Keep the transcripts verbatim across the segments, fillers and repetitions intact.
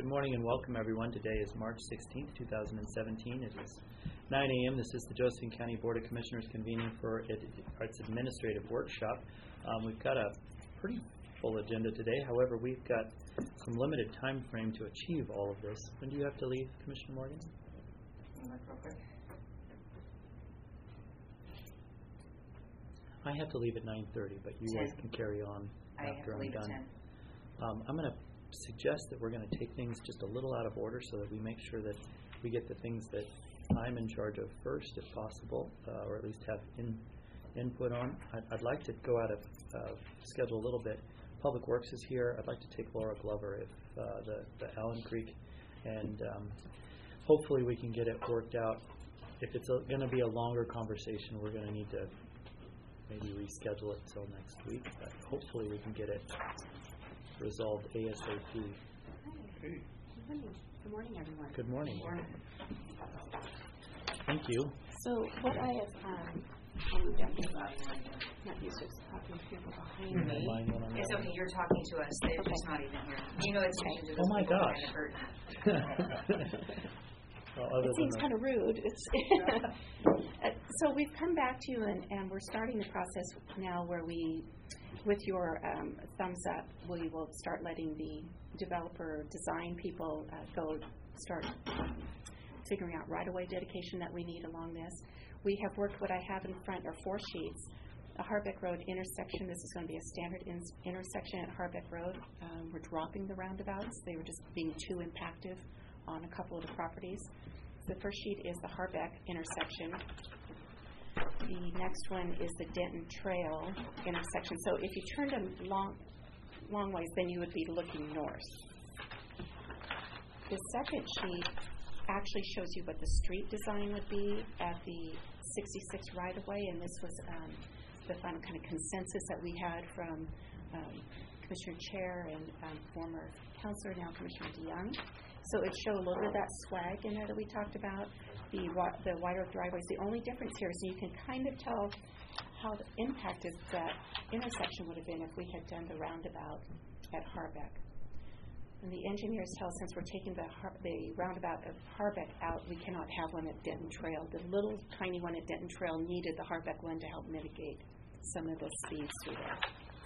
morning and welcome everyone. Today is March sixteenth, two thousand seventeen. It is nine a.m. This is the Josephine County Board of Commissioners convening for its administrative workshop. Um, we've got a pretty full agenda today. However, we've got some limited time frame to achieve all of this. When do you have to leave, Commissioner Morgan? I have to leave at nine thirty, but you guys can carry on I after have to I'm leave done. At ten. Um, I'm going to suggest that we're going to take things just a little out of order so that we make sure that we get the things that I'm in charge of first, if possible, uh, or at least have in, input on. I'd, I'd like to go out of uh, schedule a little bit. Public Works is here. I'd like to take Laura Glover, if uh, the, the Allen Creek, and um, hopefully we can get it worked out. If it's going to be a longer conversation, we're going to need to maybe reschedule it until next week, but hopefully we can get it resolved ASAP. Hi. Good morning. Good morning, everyone. Good morning. Good morning. Thank you. So what I have, um, I'll move down here, not used to talking to people behind me. It's okay, you're talking to us. They're Okay. just not even here. You know it's okay. Oh my gosh. Well, other It seems than kind of rude. It's uh, so we've come back to you, and, and we're starting the process now where we, with your um, thumbs up, we will start letting the developer design people uh, go start figuring out right-of-way dedication that we need along this. We have worked, what I have in front are four sheets. A Harbeck Road intersection. This is going to be a standard in, intersection at Harbeck Road. Um, we're dropping the roundabouts. They were just being too impactive on a couple of the properties. The first sheet is the Harbeck intersection. The next one is the Denton Trail intersection. So if you turned them long, long ways, then you would be looking north. The second sheet actually shows you what the street design would be at the sixty-six right-of-way, and this was um, the final kind of consensus that we had from um, Commissioner Chair and um, former Councilor, now Commissioner DeYoung. So it showed a little bit of that swag in there that we talked about, the the wider driveways. The only difference here is you can kind of tell how the impacted that intersection would have been if we had done the roundabout at Harbeck. And the engineers tell us since we're taking the Har- the roundabout of Harbeck out, we cannot have one at Denton Trail. The little tiny one at Denton Trail needed the Harbeck one to help mitigate some of the speeds through there.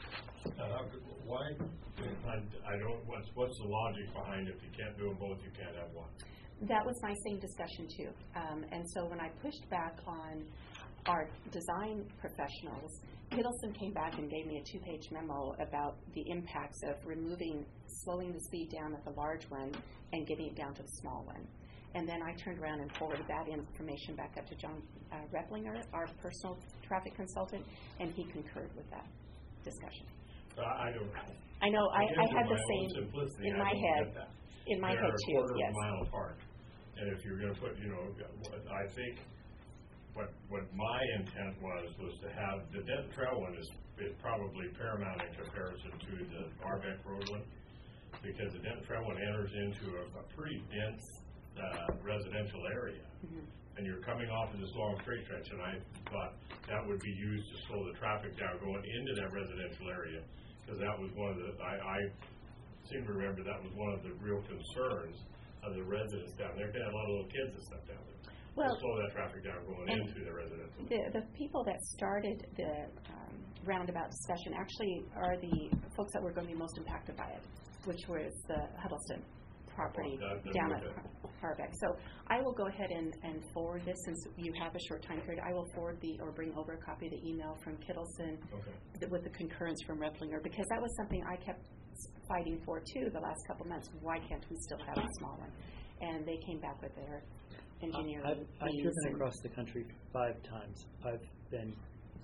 Uh, why? I, I don't. What's what's the logic behind if you can't do them both, you can't have one? That was my same discussion too. Um, and so when I pushed back on our design professionals, Kittleson came back and gave me a two-page memo about the impacts of removing, slowing the speed down at the large one and getting it down to the small one. And then I turned around and forwarded that information back up to John uh, Replinger, our personal traffic consultant, and he concurred with that discussion. Uh, I don't. I know. I, I had the my same simplicity, in I my don't head. get that. In my They're head a too. quarter Yes. of a mile apart, and if you're going to put, you know, I think what what my intent was was to have the Denton Trail one is, is probably paramount in comparison to the Harbeck Road one, because the Denton Trail one enters into a, a pretty dense uh, residential area. Mm-hmm. And you're coming off of this long straight stretch, and I thought that would be used to slow the traffic down going into that residential area, because that was one of the, I, I seem to remember that was one of the real concerns of the residents down there. They had a lot of little kids and stuff down there. Well, to slow that traffic down going into the residential. The, the people that started the um, roundabout discussion actually are the folks that were going to be most impacted by it, which was the Huddleston property Oh, that- that down would at have- Harbeck. So I will go ahead and, and forward this since you have a short time period. I will forward the or bring over a copy of the email from Kittleson Okay. th- with the concurrence from Replinger, because that was something I kept fighting for too the last couple months. Why can't we still have a small one? And they came back with their engineering. I've, I've needs driven and- across the country five times. I've been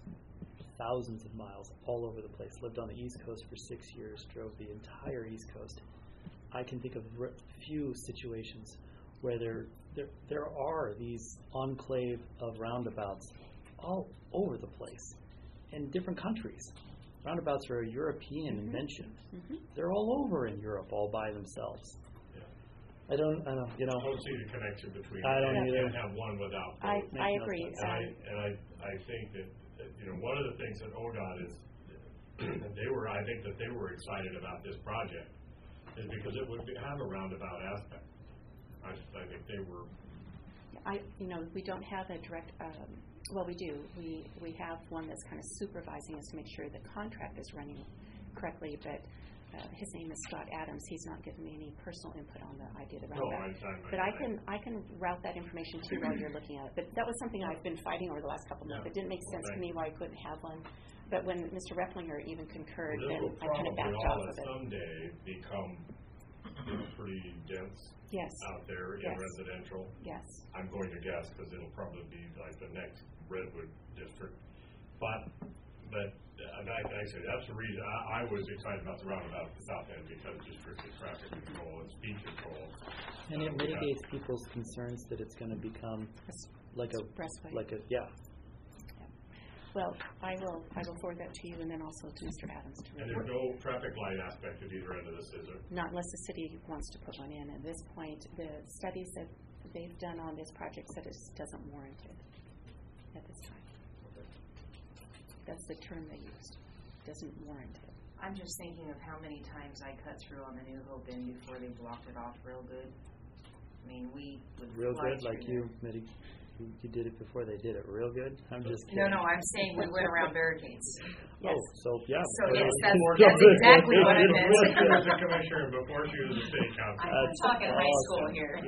thousands of miles all over the place. Lived on the East Coast for six years. Drove the entire East Coast. I can think of r- few situations where there, there there are these enclave of roundabouts all over the place in different countries. Roundabouts are a European mm-hmm. invention. Mm-hmm. They're all over in Europe all by themselves. Yeah. I don't, I don't, you know. I don't see the connection between. I don't you either. can't have one without both. I, Makes I no agree. sense. And I, Um, and I, I think that, that, you know, one of the things that O D O T is, they were, I think that they were excited about this project. is because it would be, have a roundabout aspect. I, I think they were, I, you know, we don't have a direct, um, well, we do. We we have one that's kind of supervising us to make sure the contract is running correctly, but uh, his name is Scott Adams. He's not given me any personal input on the idea of the no, roundabout. I, I, But I can I can route that information to you while you're looking at it. But that was something I've been fighting over the last couple of months. Yeah. It didn't make sense to me why I couldn't have one. But when Mister Replinger even concurred, This then will I kind of probably backed all off at of it. someday become, you know, pretty dense Yes. out there in Yes. residential. Yes. I'm going to guess, because it'll probably be like the next Redwood district. But, but, uh, like I said, that's the reason, I, I was excited about the roundabout at the south end, because just strictly traffic control and speed control. And it Uh, we have- mitigates people's concerns that it's going to become like a, Expressway. like a, yeah. Well, I will I will forward that to you and then also to Mister Adams to And review. there's no traffic light aspect at either end of this, is there? Not unless the city wants to put one in. At this point, the studies that they've done on this project said it just doesn't warrant it at this time. That's the term they used. Doesn't warrant it. I'm just thinking of how many times I cut through on the New Hope Inn before they blocked it off real good. I mean, we would Real fly good, like through you, Mitty. You, you did it before they did it real good? I'm just there. kidding. No, no, I'm saying we went around barricades. Yes. Oh, so, yeah. So but yes, it- that's, more that's good. exactly what I Before meant. she was a commissioner, and before she was a state council. I'm That's talking high school awesome. here.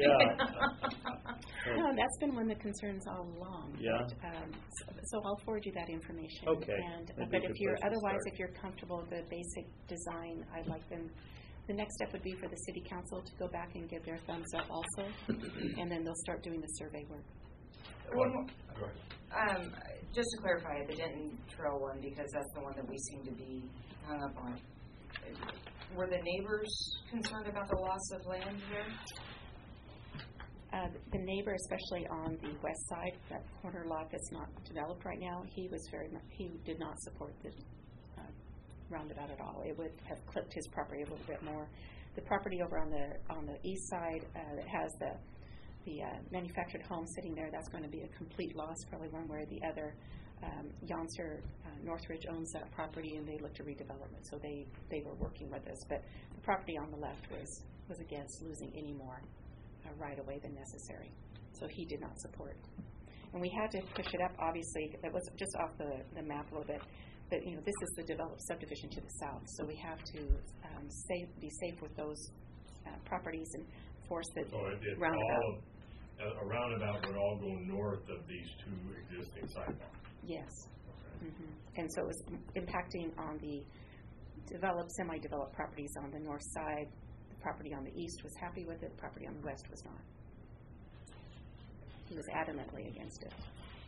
Yeah. No, that's been one of the concerns all along. Yeah. But, um, so, so I'll forward you that information. Okay. And uh, That'd be but a if good you're place to otherwise, start. if you're comfortable with the basic design, I'd like them. The next step would be for the city council to go back and give their thumbs up also, and then they'll start doing the survey work. One more- Go ahead. Um, just to clarify, the Denton Trail one, because that's the one that we seem to be hung up on. Were the neighbors concerned about the loss of land here? Uh, the neighbor, especially on the west side, that corner lot that's not developed right now, he was very much, he did not support the uh, roundabout at all. It would have clipped his property a little bit more. The property over on the on the east side uh, that has the the uh, manufactured home sitting there, that's going to be a complete loss, probably one way or the other. Um, Yonser uh, Northridge owns that property, and they looked to redevelopment, so they, they were working with us. But the property on the left was, was against losing any more uh, right away than necessary. So he did not support. And we had to push it up, obviously. It was just off the, the map a little bit. But, you know, this is the developed subdivision to the south, so we have to um, safe, be safe with those uh, properties and force the So it, it roundabout. all, a roundabout would all go north of these two existing sidewalks. Yes. Mm-hmm. And so it was impacting on the developed, semi-developed properties on the north side. The property on the east was happy with it. The property on the west was not. He was adamantly against it.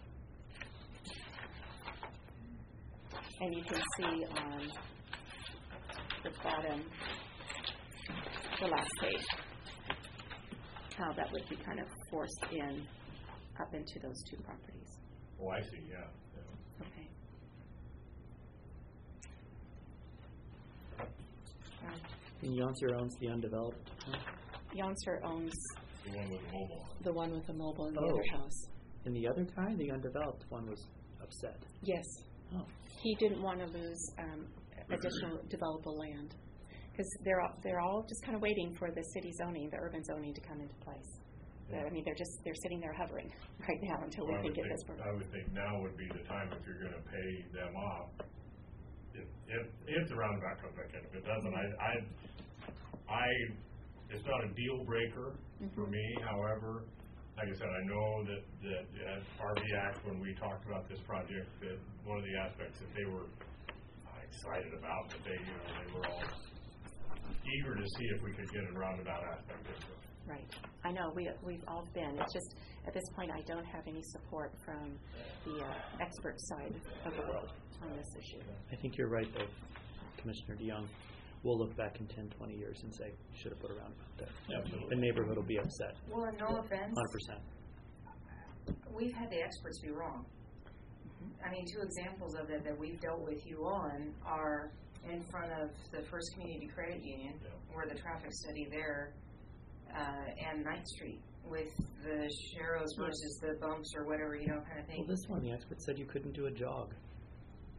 And you can see on the bottom, the last page, how that would be kind of forced in up into those two properties. Oh, I see, yeah. yeah. Okay. And Yonser owns the undeveloped. huh? Yonser owns The one with the mobile. the one with the mobile in the Oh. other house. And the other guy, the undeveloped one, was upset. Yes. Oh. He didn't want to lose um, additional developable land because they're all, they're all just kind of waiting for the city zoning, the urban zoning, to come into place. Yeah. I mean, they're just they're sitting there hovering right now until Well, I we would can get think, this. Program. I would think now would be the time if you're going to pay them off. If, if, if the roundabout comes back in, if it doesn't, I, I, I, it's not a deal breaker for Mhm. me. However, like I said, I know that, that at R V Act, when we talked about this project, that one of the aspects that they were excited about, that they, you know, they were all eager to see if we could get a roundabout aspect into it. Right. I know we we've all been. It's just at this point I don't have any support from the uh, expert side of the world on this issue. I think you're right, though, Commissioner DeYoung. We'll look back in ten, twenty years and say, should have put a roundabout there. Absolutely. The neighborhood will be upset, Well, and no offense, one hundred percent. we've had the experts be wrong. I mean, two examples of it that we've dealt with you on are in front of the First Community Credit Union, Yeah. where the traffic study there, uh, and Ninth Street with the sharrows versus the bumps or whatever, you know, kind of Well, thing. this one, the expert said you couldn't do a jog.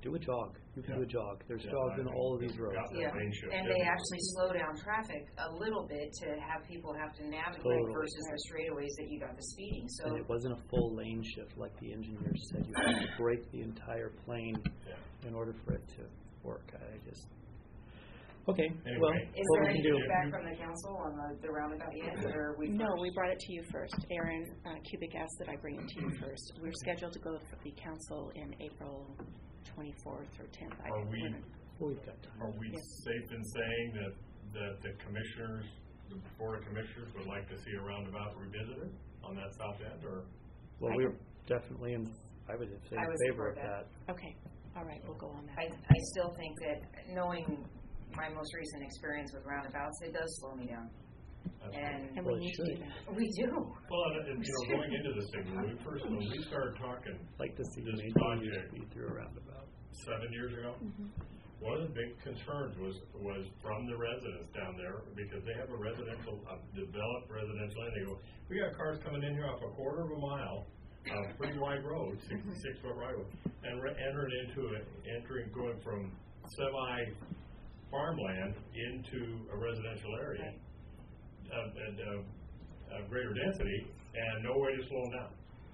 do a jog. You can do a jog. There's Yeah, jogs I in think all of these we've roads. got that Yeah, lane shift and they everywhere. actually slow down traffic a little bit to have people have to navigate Totally. versus the straightaways that you got the speeding, so. And it wasn't a full lane shift like the engineer said. You had to break the entire plane Yeah. in order for it to work. I just, okay, Anyway. well, Is what there we any can do. feedback from the council on the, the roundabout yet, or we? No, first? we brought it to you first. Aaron, uh, Cubic asked that I bring it to you first. We're scheduled to go to the council in April twenty-fourth or tenth. I Are don't we- remember. Well, we've got time. Are we Yes. safe in saying that, that the commissioners, the board of commissioners would like to see a roundabout revisited on that south end, or? Well, I we're definitely in, I would say I in would favor of support that. that. Okay, all right, we'll go on I, that. I still think that knowing my most recent experience with roundabouts, it does slow me down, That's and And Well, we it need to do should. that. we do. Well, and, and, you know, going into this thing, when we first, when we started talking Like to see This maybe project. speed through a roundabout. seven years ago, Mhm. one of the big concerns was, was from the residents down there, because they have a residential, a developed residential, and they go, we got cars coming in here off a quarter of a mile, a pretty wide road, sixty-six foot right road, and re- entering into it, entering, going from semi farmland into a residential area, of, and, uh, of greater density, and no way to slow them down.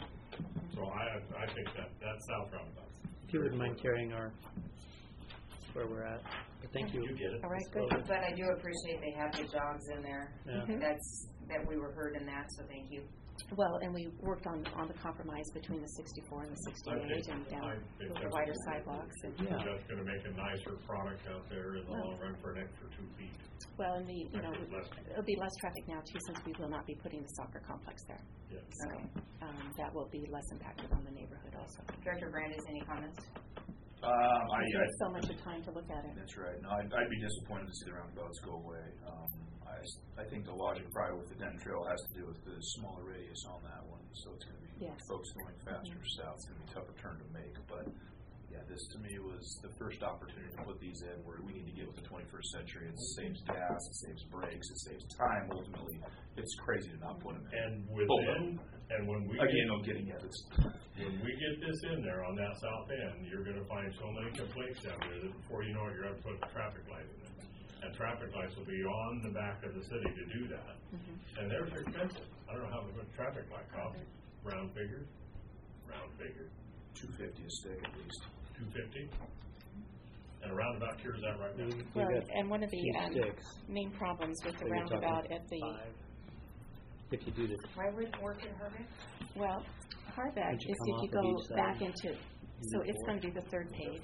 So I, I think that, that's south roundabout. If you wouldn't mind carrying our, where we're at. But thank you. You get it. All right, Well, good. But I do appreciate they have the jogs in there. Yeah. Mhm. That's, that we were heard in that, so thank you. Well, and we worked on, on the compromise between the sixty-four and the sixty-eight and I down think with the that's- wider sidewalks. And, Yeah. That's gonna make a nicer product out there in the long run for an extra two feet. well, and the, you know, Actually, less. it'll be less traffic now too, since we will not be putting the soccer complex there. Yeah. So, um, that will be less impacted on the neighborhood also. Director Brandes, any comments? Um, I, We I, have so much of time to look at it. that's right. No, I'd, I'd be disappointed to see the roundabouts go away. Um, I, s- I think the logic probably with the Denton Trail has to do with the smaller radius on that one, so it's gonna be Yes. folks going faster south, it's gonna be a tougher turn to make, but yeah, this to me was the first opportunity to put these in where we need to get with the twenty-first century. It saves gas, it saves brakes, it saves time ultimately. It's crazy to not put them in. And within, and when we. Again, get- I'm getting at it's When we get this in there on that south end, you're gonna find so many complaints down there that before you know it, you're gonna put a traffic light in it. And traffic lights will be on the back of the city to do that. And they're expensive. I don't know how much a traffic light costs. Round figure? Round figure. two fifty a stick at least. Two fifty? And a roundabout cures that right now. We- we Well, got and one of the two um, sticks. main problems with the So you're talking roundabout at the, five. If you do the, Why would it work in Herman? well, Harbeck Would you is come if you off of go each side? back into, so do it's four? going to be the third page.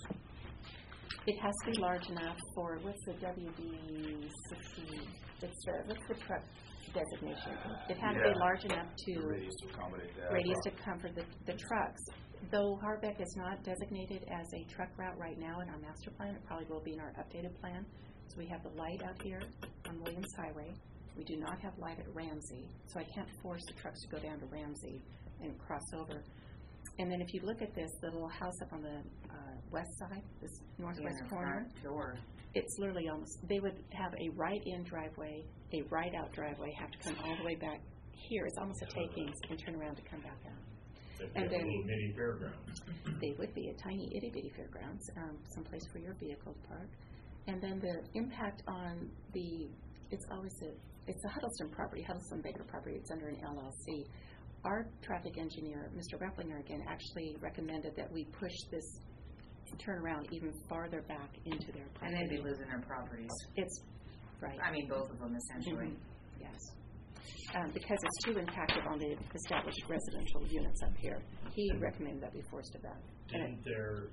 It has to be large enough for, what's the W D sixty, it's the, what's the truck designation? It has to be Yeah. large enough The to, radius to accommodate that. radius to comfort the, the trucks. Though Harbeck is not designated as a truck route right now in our master plan, it probably will be in our updated plan. So we have the light out here on Williams Highway. We do not have light at Ramsey, so I can't force the trucks to go down to Ramsey and cross over. And then if you look at this, the little house up on the uh, west side, this northwest In the corner, front door. it's literally almost, they would have a right-in driveway, a right-out driveway, have to come all the way back here. It's almost a takings and turn around to come back out. If And you have a then- little mini fairground. They would be a tiny itty-bitty fairgrounds, um, someplace for your vehicle to park. And then the impact on the, it's always a, it's a Huddleston property, Huddleston Baker property, it's under an L L C. Our traffic engineer, Mister Repplinger again, actually recommended that we push this turnaround even farther back into their And property. they'd be losing their properties. It's, right. I mean, both of them essentially. Mhm. Yes. Um, because it's too impacted on the established residential units up here. He recommended that we forced it back. And it- Didn't there,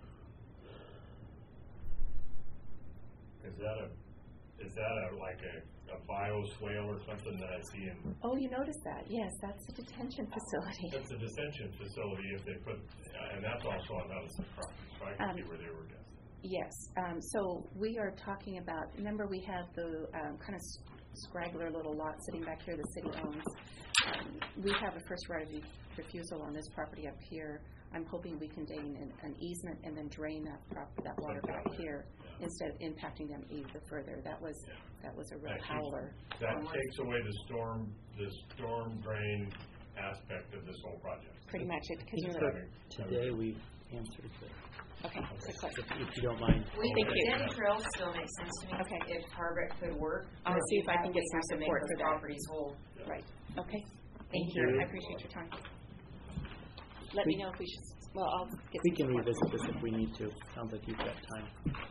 is that a, is that a, like a, a bioswale or something that I see in, Oh, you noticed that? Yes, that's a detention facility. that's a detention facility if they put, uh, and that's also on Huddleston property, so I can Um, see where they were guessing. Yes. Um, so we are talking about, remember we have the um, kind of scraggler little lot sitting back here the city owns. Um, we have a first right of refusal on this property up here. I'm hoping we can gain an, an easement and then drain that prop, that water back here instead of impacting them even further. That was that was a real That keeps- howler. That takes away the storm, the storm drain aspect of this whole project. Pretty much it because I you're think like, that today we answers there. Okay, so quick. If if you don't mind. We, Thank the you. Denton Trail still makes sense to me. Okay. If Hardwick could work. I'll but see we if I have- can get we some have to make support those for that. properties whole. Right, okay. Thank you. you. I appreciate your time. Let me We- know if we should, well, I'll get We some can support. revisit this if we need to. Sounds like you've got time.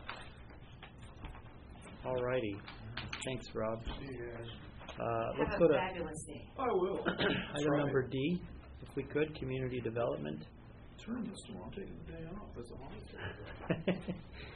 All righty. Thanks, Rob. Uh, let's Have go a to fabulous day. I will. item number D, if we could, community development. Turn this tomorrow, I'm taking the day off, that's a holiday.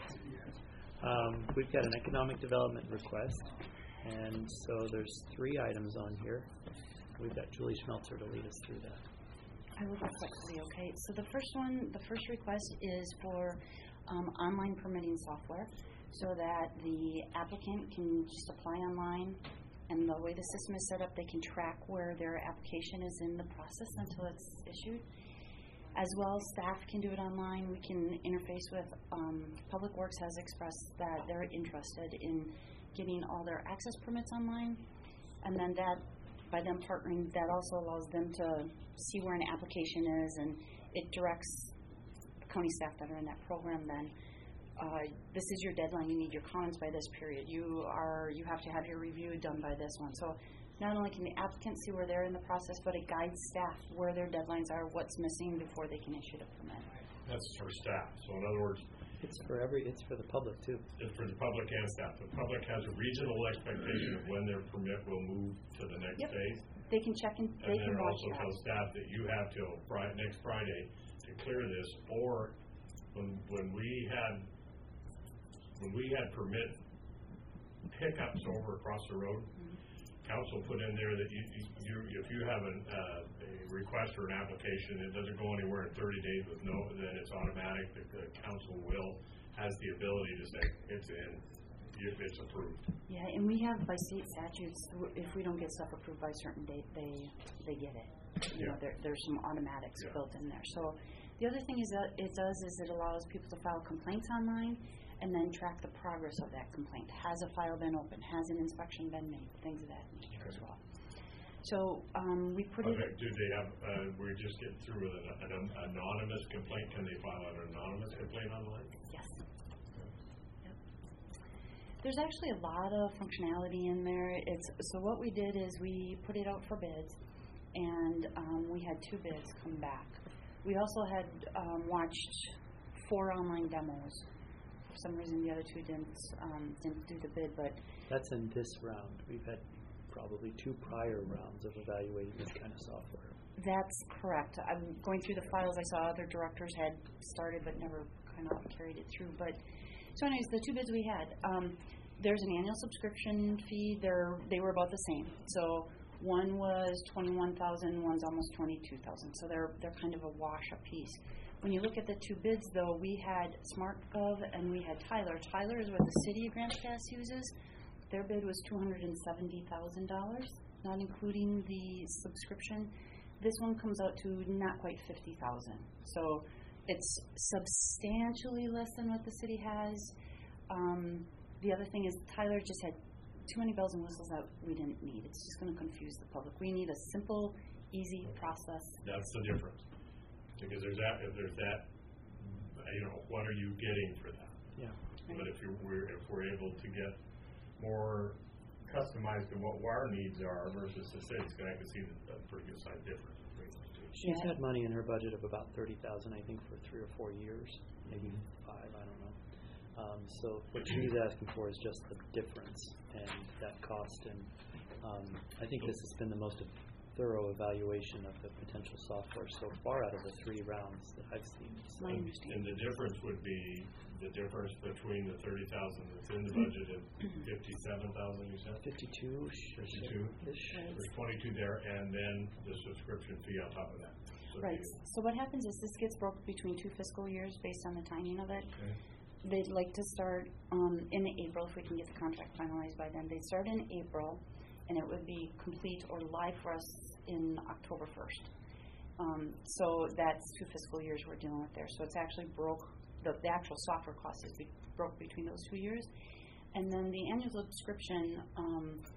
Um, We've got an economic development request, and so there's three items on here. We've got Julie Schmelzer to lead us through that. I will go quickly, okay? So the first one, the first request is for um, online permitting software so that the applicant can just apply online, and the way the system is set up, they can track where their application is in the process until it's issued. As well, staff can do it online. We can interface with, um, Public Works has expressed that they're interested in getting all their access permits online. And then that, by them partnering, that also allows them to see where an application is, and it directs county staff that are in that program then, uh, this is your deadline, you need your comments by this period. You are, you have to have your review done by this one. So not only can the applicant see where they're in the process, but it guides staff where their deadlines are, what's missing before they can issue the permit. That's for staff. So in other words, It's for every, it's for the public too. it's for the public and staff. The public has a reasonable expectation of when their permit will move to the next Yep. phase. They can check and And they then can it watch also that. tells staff that you have till Fri- next Friday to clear this, or when, when we had, when we had permit pickups over across the road, council put in there that you, you, if you have an, uh, a request or an application, it doesn't go anywhere in thirty days with no, then it's automatic, the, the council will, has the ability to say, it's in, if it's approved. Yeah, and we have by state statutes, w- if we don't get stuff approved by a certain date, they, they get it. You know, Yeah. there, there's some automatics Yeah. built in there. So the other thing is that it does is it allows people to file complaints online and then track the progress of that complaint. Has a file been opened? Has an inspection been made? Things of that nature as well. So um, we put it. Okay, do they have, uh, we're just getting through with an, an anonymous complaint, can they file an anonymous complaint online? Yes. Yep. There's actually a lot of functionality in there. It's so what we did is we put it out for bids, and um, we had two bids come back. We also had um, watched four online demos. For some reason, the other two didn't um, didn't do the bid, but That's in this round. We've had probably two prior rounds of evaluating this kind of software. that's correct. I'm going through the files. I saw other directors had started but never kind of carried it through. But so, anyways, the two bids we had. Um, there's an annual subscription fee. They're they were about the same. So one was twenty-one thousand. One's almost twenty-two thousand. So they're they're kind of a wash a piece. When you look at the two bids, though, we had SmartGov and we had Tyler. Tyler is what the city of Grants Pass uses. Their bid was two hundred seventy thousand dollars, not including the subscription. This one comes out to not quite fifty thousand dollars. So it's substantially less than what the city has. Um, the other thing is Tyler just had too many bells and whistles that we didn't need. It's just going to confuse the public. We need a simple, easy process. That's the difference. Because there's that, if there's that, you know, what are you getting for that? Yeah. But if you're, we're, if we're able to get more customized to what our needs are versus the city's, I can see that a pretty good size difference between those two. She's Yeah. had money in her budget of about thirty thousand, I think, for three or four years, maybe five, I don't know. Um, so what she's asking for is just the difference and that cost. And um, I think this has been the most thorough evaluation of the potential software so far out of the three rounds that I've seen. So, My understanding. And the difference would be the difference between the thirty thousand that's in the budget and fifty-seven thousand, you said? fifty-two. Fifty-two? There's twenty-two there, and then the subscription fee on top of that. So Right. you- So what happens is this gets broke between two fiscal years based on the timing of it. Okay. They'd like to start um, in April if we can get the contract finalized by then. They'd start in April, and it would be complete or live for us in October first. Um, so that's two fiscal years we're dealing with there. So it's actually broke, the, the actual software cost is be, broke between those two years. And then the annual subscription, um,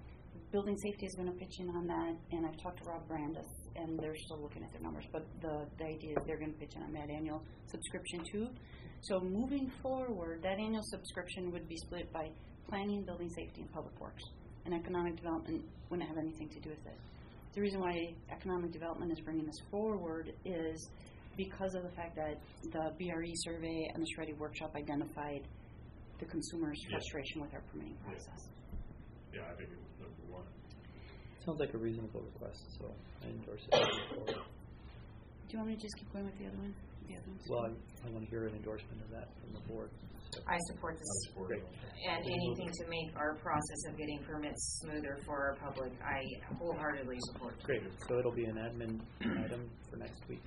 building safety is going to pitch in on that, and I've talked to Rob Brandis, and they're still looking at their numbers, but the, the idea is they're going to pitch in on that annual subscription too. So moving forward, that annual subscription would be split by planning, building safety, and public works. And economic development wouldn't have anything to do with it. The reason why economic development is bringing this forward is because of the fact that the B R E survey and the Shreddy workshop identified the consumer's Yes. frustration with our permitting process. Yeah, I think it's number one. Sounds like a reasonable request, so I endorse it. moving forward. Do you want me to just keep going with the other one? The other ones? Well, I, I want to hear an endorsement of that from the board. So, I support this. great. And anything to make our process of getting permits smoother for our public, I wholeheartedly support. Great, so it'll be an admin item for next week.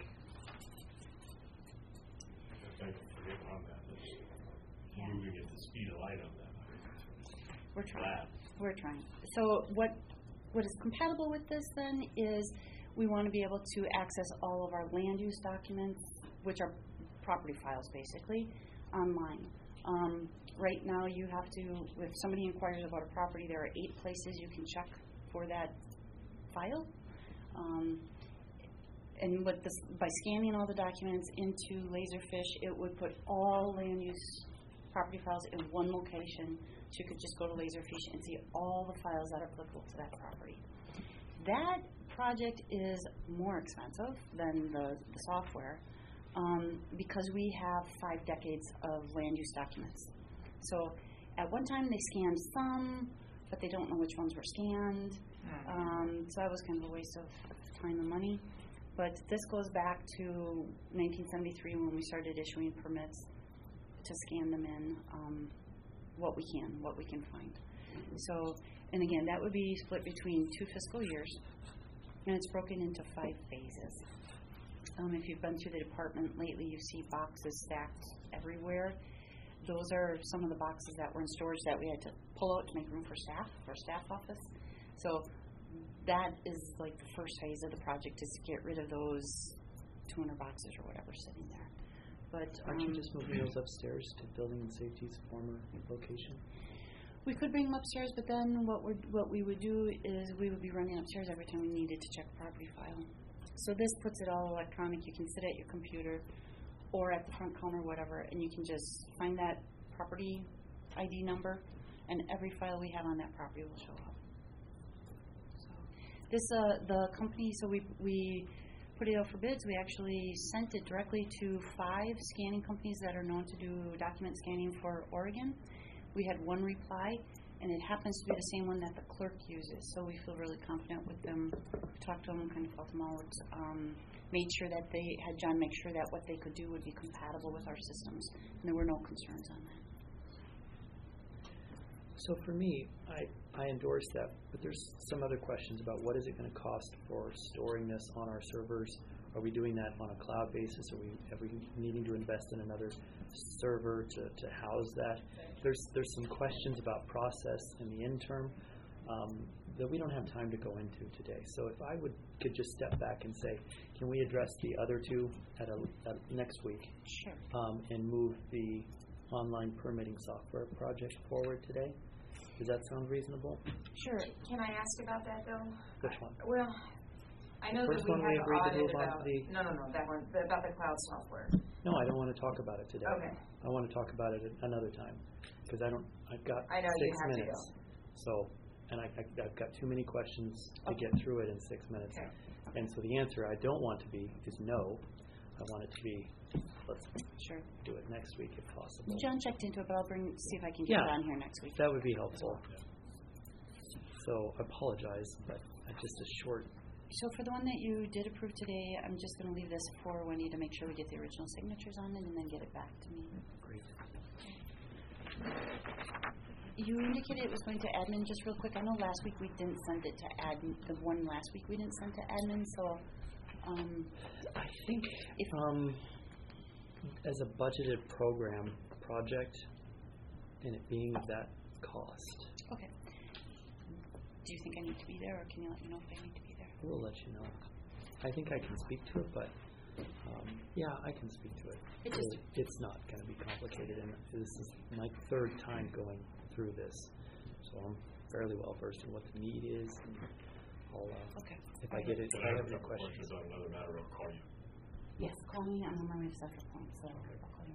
Thank you for getting on that. That's Yeah. moving at the speed of light on that. We're trying. Glad. We're trying. So what what is compatible with this then is we want to be able to access all of our land use documents, which are property files basically, online. Um, right now you have to, if somebody inquires about a property, there are eight places you can check for that file. Um, and with this, by scanning all the documents into Laserfish, it would put all land use property files in one location, so you could just go to Laserfish and see all the files that are applicable to that property. That project is more expensive than the, the software um, because we have five decades of land use documents. So at one time they scanned some, but they don't know which ones were scanned. Um, so that was kind of a waste of time and money. But this goes back to nineteen seventy-three when we started issuing permits to scan them in, um, what we can, what we can find. So, and again, that would be split between two fiscal years, and it's broken into five phases. Um, if you've been through the department lately, you see boxes stacked everywhere. Those are some of the boxes that were in storage that we had to pull out to make room for staff, for staff office. So that is like the first phase of the project, is to get rid of those two hundred boxes or whatever sitting there. But Aren't you um, just moving those upstairs to building and safety's former location? we could bring them upstairs, but then what we what we would do is we would be running upstairs every time we needed to check a property file. So this puts it all electronic. You can sit at your computer or at the front counter, whatever, and you can just find that property I D number, and every file we have on that property will show up. So this uh, the company. So we we. put it out for bids. We actually sent it directly to five scanning companies that are known to do document scanning for Oregon. We had one reply, and it happens to be the same one that the clerk uses, so we feel really confident with them. We talked to them, kind of felt them out, um, made sure that they had John make sure that what they could do would be compatible with our systems, and there were no concerns on that. So for me, I, I endorse that, but there's some other questions about what is it going to cost for storing this on our servers? Are we doing that on a cloud basis? Are we, are we needing to invest in another server to, to house that? There's there's some questions about process in the interim um, that we don't have time to go into today. So if I would could just step back and say, can we address the other two at, a, at next week? Sure. Um, and move the online permitting software project forward today? Does that sound reasonable? Sure. Can I ask about that though? Which one? Well, I know First that we one have we agreed to audit move on to about, the- no, no, no, that one, the- about the cloud software. No, I don't want to talk about it today. Okay. I want to talk about it at another time because I don't. I've got I know you six have to minutes. So, and I, I, I've got too many questions to Okay. get through it in six minutes. Okay. And so the answer I don't want to be is no. I want it to be let's Sure. do it next week if possible. John checked into it, but I'll bring see if I can get Yeah. it on here next week. That would be helpful. So I apologize, but uh, just a short. So for the one that you did approve today, I'm just going to leave this for Wendy to make sure we get the original signatures on it and then get it back to me. Great. You indicated it was going to admin just real quick. I know last week we didn't send it to admin. The one last week we didn't send to admin, so um, I think if um, as a budgeted program project, and it being of that cost, okay. Do you think I need to be there, or can you let me know if I need to be there? I will let you know. I think I can speak to it, but um, yeah, I can speak to it. It just- It- it's not going to be complicated, and this is my third time going through this, so I'm fairly well versed in what the need is. And I'll, uh, Okay. if I get it, if But I I have have a any couple questions. questions on another matter, I'll call you. Yes, call me. I'm on my way to Central Point, so I'll call you.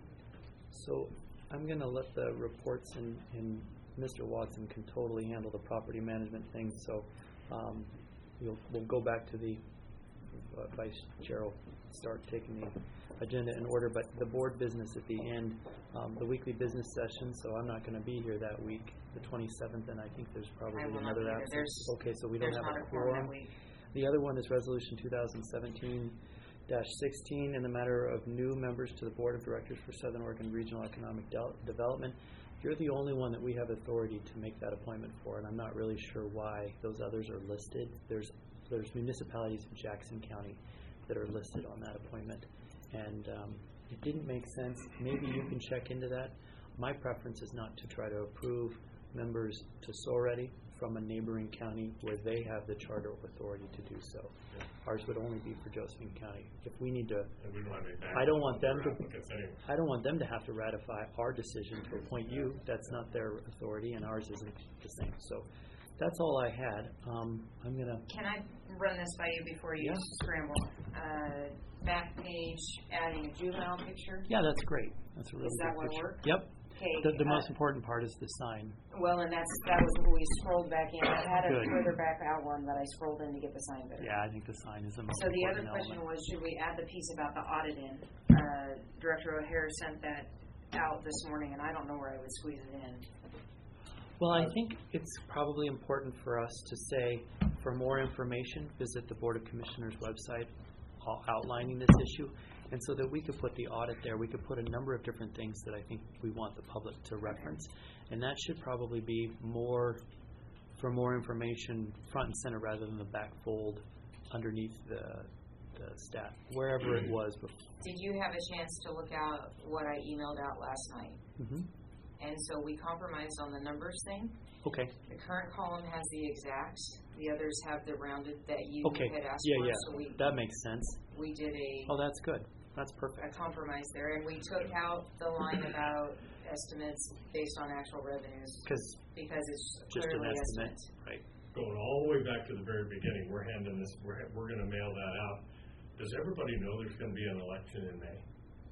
So I'm going to let the reports and, and Mister Watson can totally handle the property management thing. So um, we'll, we'll go back to the uh, Vice Chair will start taking the agenda in order. But the board business at the end, um, the weekly business session. So I'm not going to be here that week, the twenty-seventh, and I think there's probably I will not another be there. absence. There's- Okay, so we don't There's have not a a quorum quorum. that week. The other one is Resolution two thousand seventeen dash sixteen in the matter of new members to the Board of Directors for Southern Oregon Regional Economic Del- Development. You're the only one that we have authority to make that appointment for, and I'm not really sure why those others are listed. There's there's municipalities in Jackson County that are listed on that appointment, and um, it didn't make sense. Maybe you can check into that. My preference is not to try to approve members to Soretti from a neighboring county where they have the charter authority to do so. Ours would only be for Josephine County. If we need to, And we don't have any I don't want them to, applicants anyway. I don't want them to have to ratify our decision to appoint you. That's not their authority, and ours isn't the same. So that's all I had. Um, I'm gonna, Can I run this by you before you Yeah. scramble? Uh, back page, adding a juvenile picture. yeah, that's great. That's a really Does that good one picture. work? Yep. Okay. The, the uh, most important part is the sign. Well, and that's, that was when we scrolled back in. I had a Good. further back out one that I scrolled in to get the sign better. Yeah, I think the sign is the most So the other important question element. was, should we add the piece about the audit in? Uh, Director O'Hare sent that out this morning, and I don't know where I would squeeze it in. Well, I think it's probably important for us to say, for more information, visit the Board of Commissioners website out- outlining this issue. And so that we could put the audit there, we could put a number of different things that I think we want the public to reference. And that should probably be more, for more information, front and center rather than the back fold underneath the, the stat, wherever it was before. Did you have a chance to look out what I emailed out last night? Mm-hmm. And so we compromised on the numbers thing. Okay, The current column has the exacts. The others have the rounded that you okay, had asked yeah, for. yeah, So we, that makes sense. we did a, Oh, that's good, that's a perfect. compromise there. And we took out the line about estimates based on actual revenues Because because it's just an clearly estimate, estimates. right? Going all the way back to the very beginning, we're handing this, we're, we're gonna mail that out. Does everybody know there's gonna be an election in May?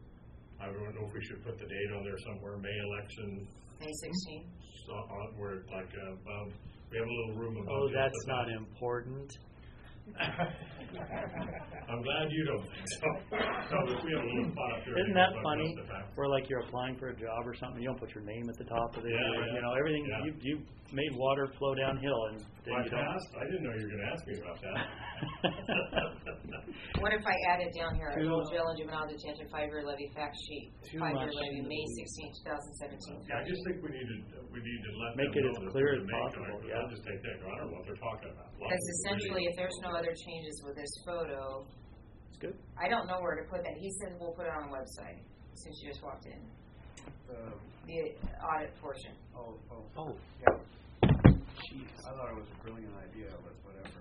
I don't know if we should put the date on there somewhere, May election, May sixteenth. so, on, where it's like, uh, above, we have a little room above. Oh, just that's the- not important. I'm glad you don't think so. So if we have a little spot up there. Isn't we that can put funny? most of the time. Where like you're applying for a job or something, you don't put your name at the top of it. Yeah, or, yeah. You know, everything, Yeah. you, you made water flow downhill and then I you don't. passed, I didn't know you were gonna ask me about that. What if I added down here, Too- adult jail and juvenile detention five-year levy fact sheet, Too five-year much levy, in the May weeds. sixteenth, two thousand seventeen. Yeah, I just think we need to, we need to let them Make it know as that clear we're as gonna make possible, it. yeah. I'll just take that, I don't know what they're talking about. Like, Because essentially, really- if there's no other changes with this photo, It's good. I don't know where to put that. He said we'll put it on the website, since you just walked in, Uh, the audit portion. oh, oh, Oh, yeah. jeez. I thought it was a brilliant idea, but whatever.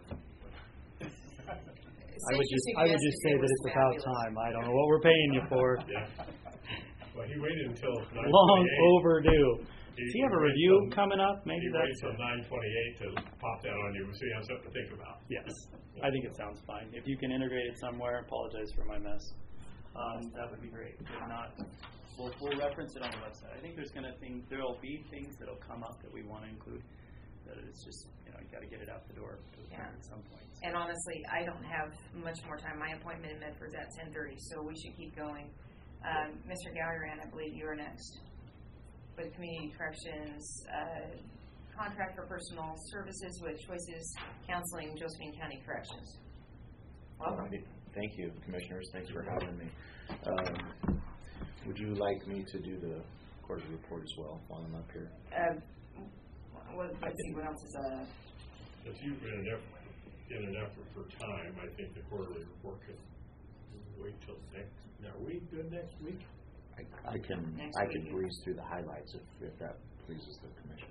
I would just, I would just say that it's about time. I don't know what we're paying you for. Yeah. Well, he waited until nine Long twenty-eight. overdue. Does he have a waited review till- coming up? Maybe He that's waited till it. nine twenty-eight to pop that on you, so you have something to think about. Yes, I think it sounds fine. If you can integrate it somewhere, apologize for my mess. Um, that would be great. If not, we'll, we'll reference it on the website. I think there's gonna thing, there'll be things that'll come up that we wanna include. That it's just, you know, you gotta get it out the door to the Yeah. at some point. And honestly, I don't have much more time. My appointment in Medford's at ten thirty, so we should keep going. Um, Mister Galliran, I believe you are next. With Community Corrections, uh, contract for personal services with Choices Counseling, Josephine County Corrections. Welcome. Alrighty. Thank you, Commissioners. Thanks for having me. Um, would you like me to do the quarterly report as well while I'm up here? Uh, what, let's see, what else is, uh, If you, in an effort, in an effort for time, I think the quarterly report could wait till next, are we good next week? I, I can Next I could week. breeze through the highlights if, if that pleases the Commission.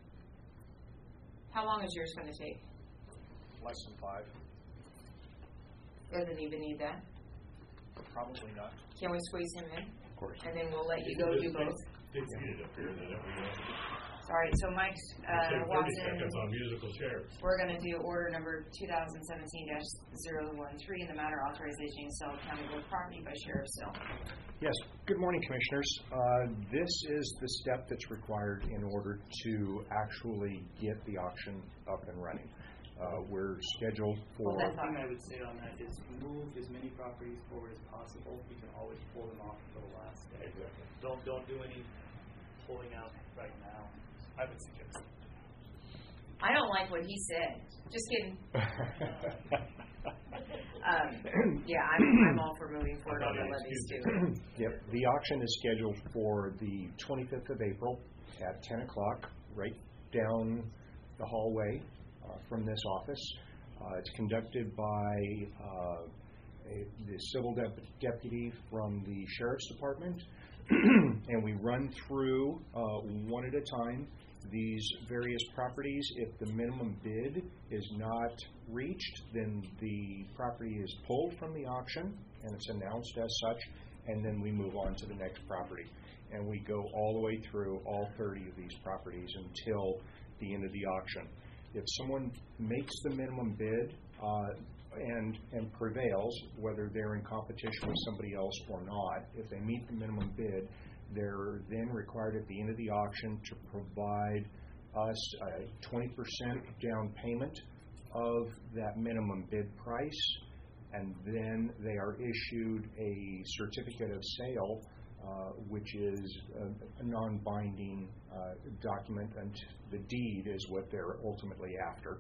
how long is yours gonna take? Less than five, Doesn't even need that. probably not. Can we squeeze him in? Of course. And then we'll let you go do both. They seated up here, then, if we go. All right, so Mike Take uh, thirty walks in. seconds on musical chairs. We're going to do order number two thousand seventeen dash zero one three in the matter authorization to sell county road property by Sheriff Sill. Yes. Good morning, Commissioners. Uh, This is the step that's required in order to actually get the auction up and running. Uh, We're scheduled for... Well, that's One thing I would say on that is move as many properties forward as possible. You can always pull them off until the last day. Exactly. Don't, don't do any pulling out right now, I would suggest. I don't like what he said. Just kidding. Um, yeah, I'm, I'm all for moving forward on the levies too. Yep. The auction is scheduled for the twenty-fifth of April at ten o'clock, right down the hallway uh, from this office. Uh, It's conducted by uh, a- the civil dep- deputy from the Sheriff's Department, and we run through uh, one at a time these various properties. If the minimum bid is not reached, then the property is pulled from the auction, and it's announced as such, and then we move on to the next property. And we go all the way through all thirty of these properties until the end of the auction. If someone makes the minimum bid uh, and and prevails, whether they're in competition with somebody else or not, if they meet the minimum bid, they're then required at the end of the auction to provide us a twenty percent down payment of that minimum bid price, and then they are issued a certificate of sale, uh, which is a, a non-binding uh, document, and the deed is what they're ultimately after.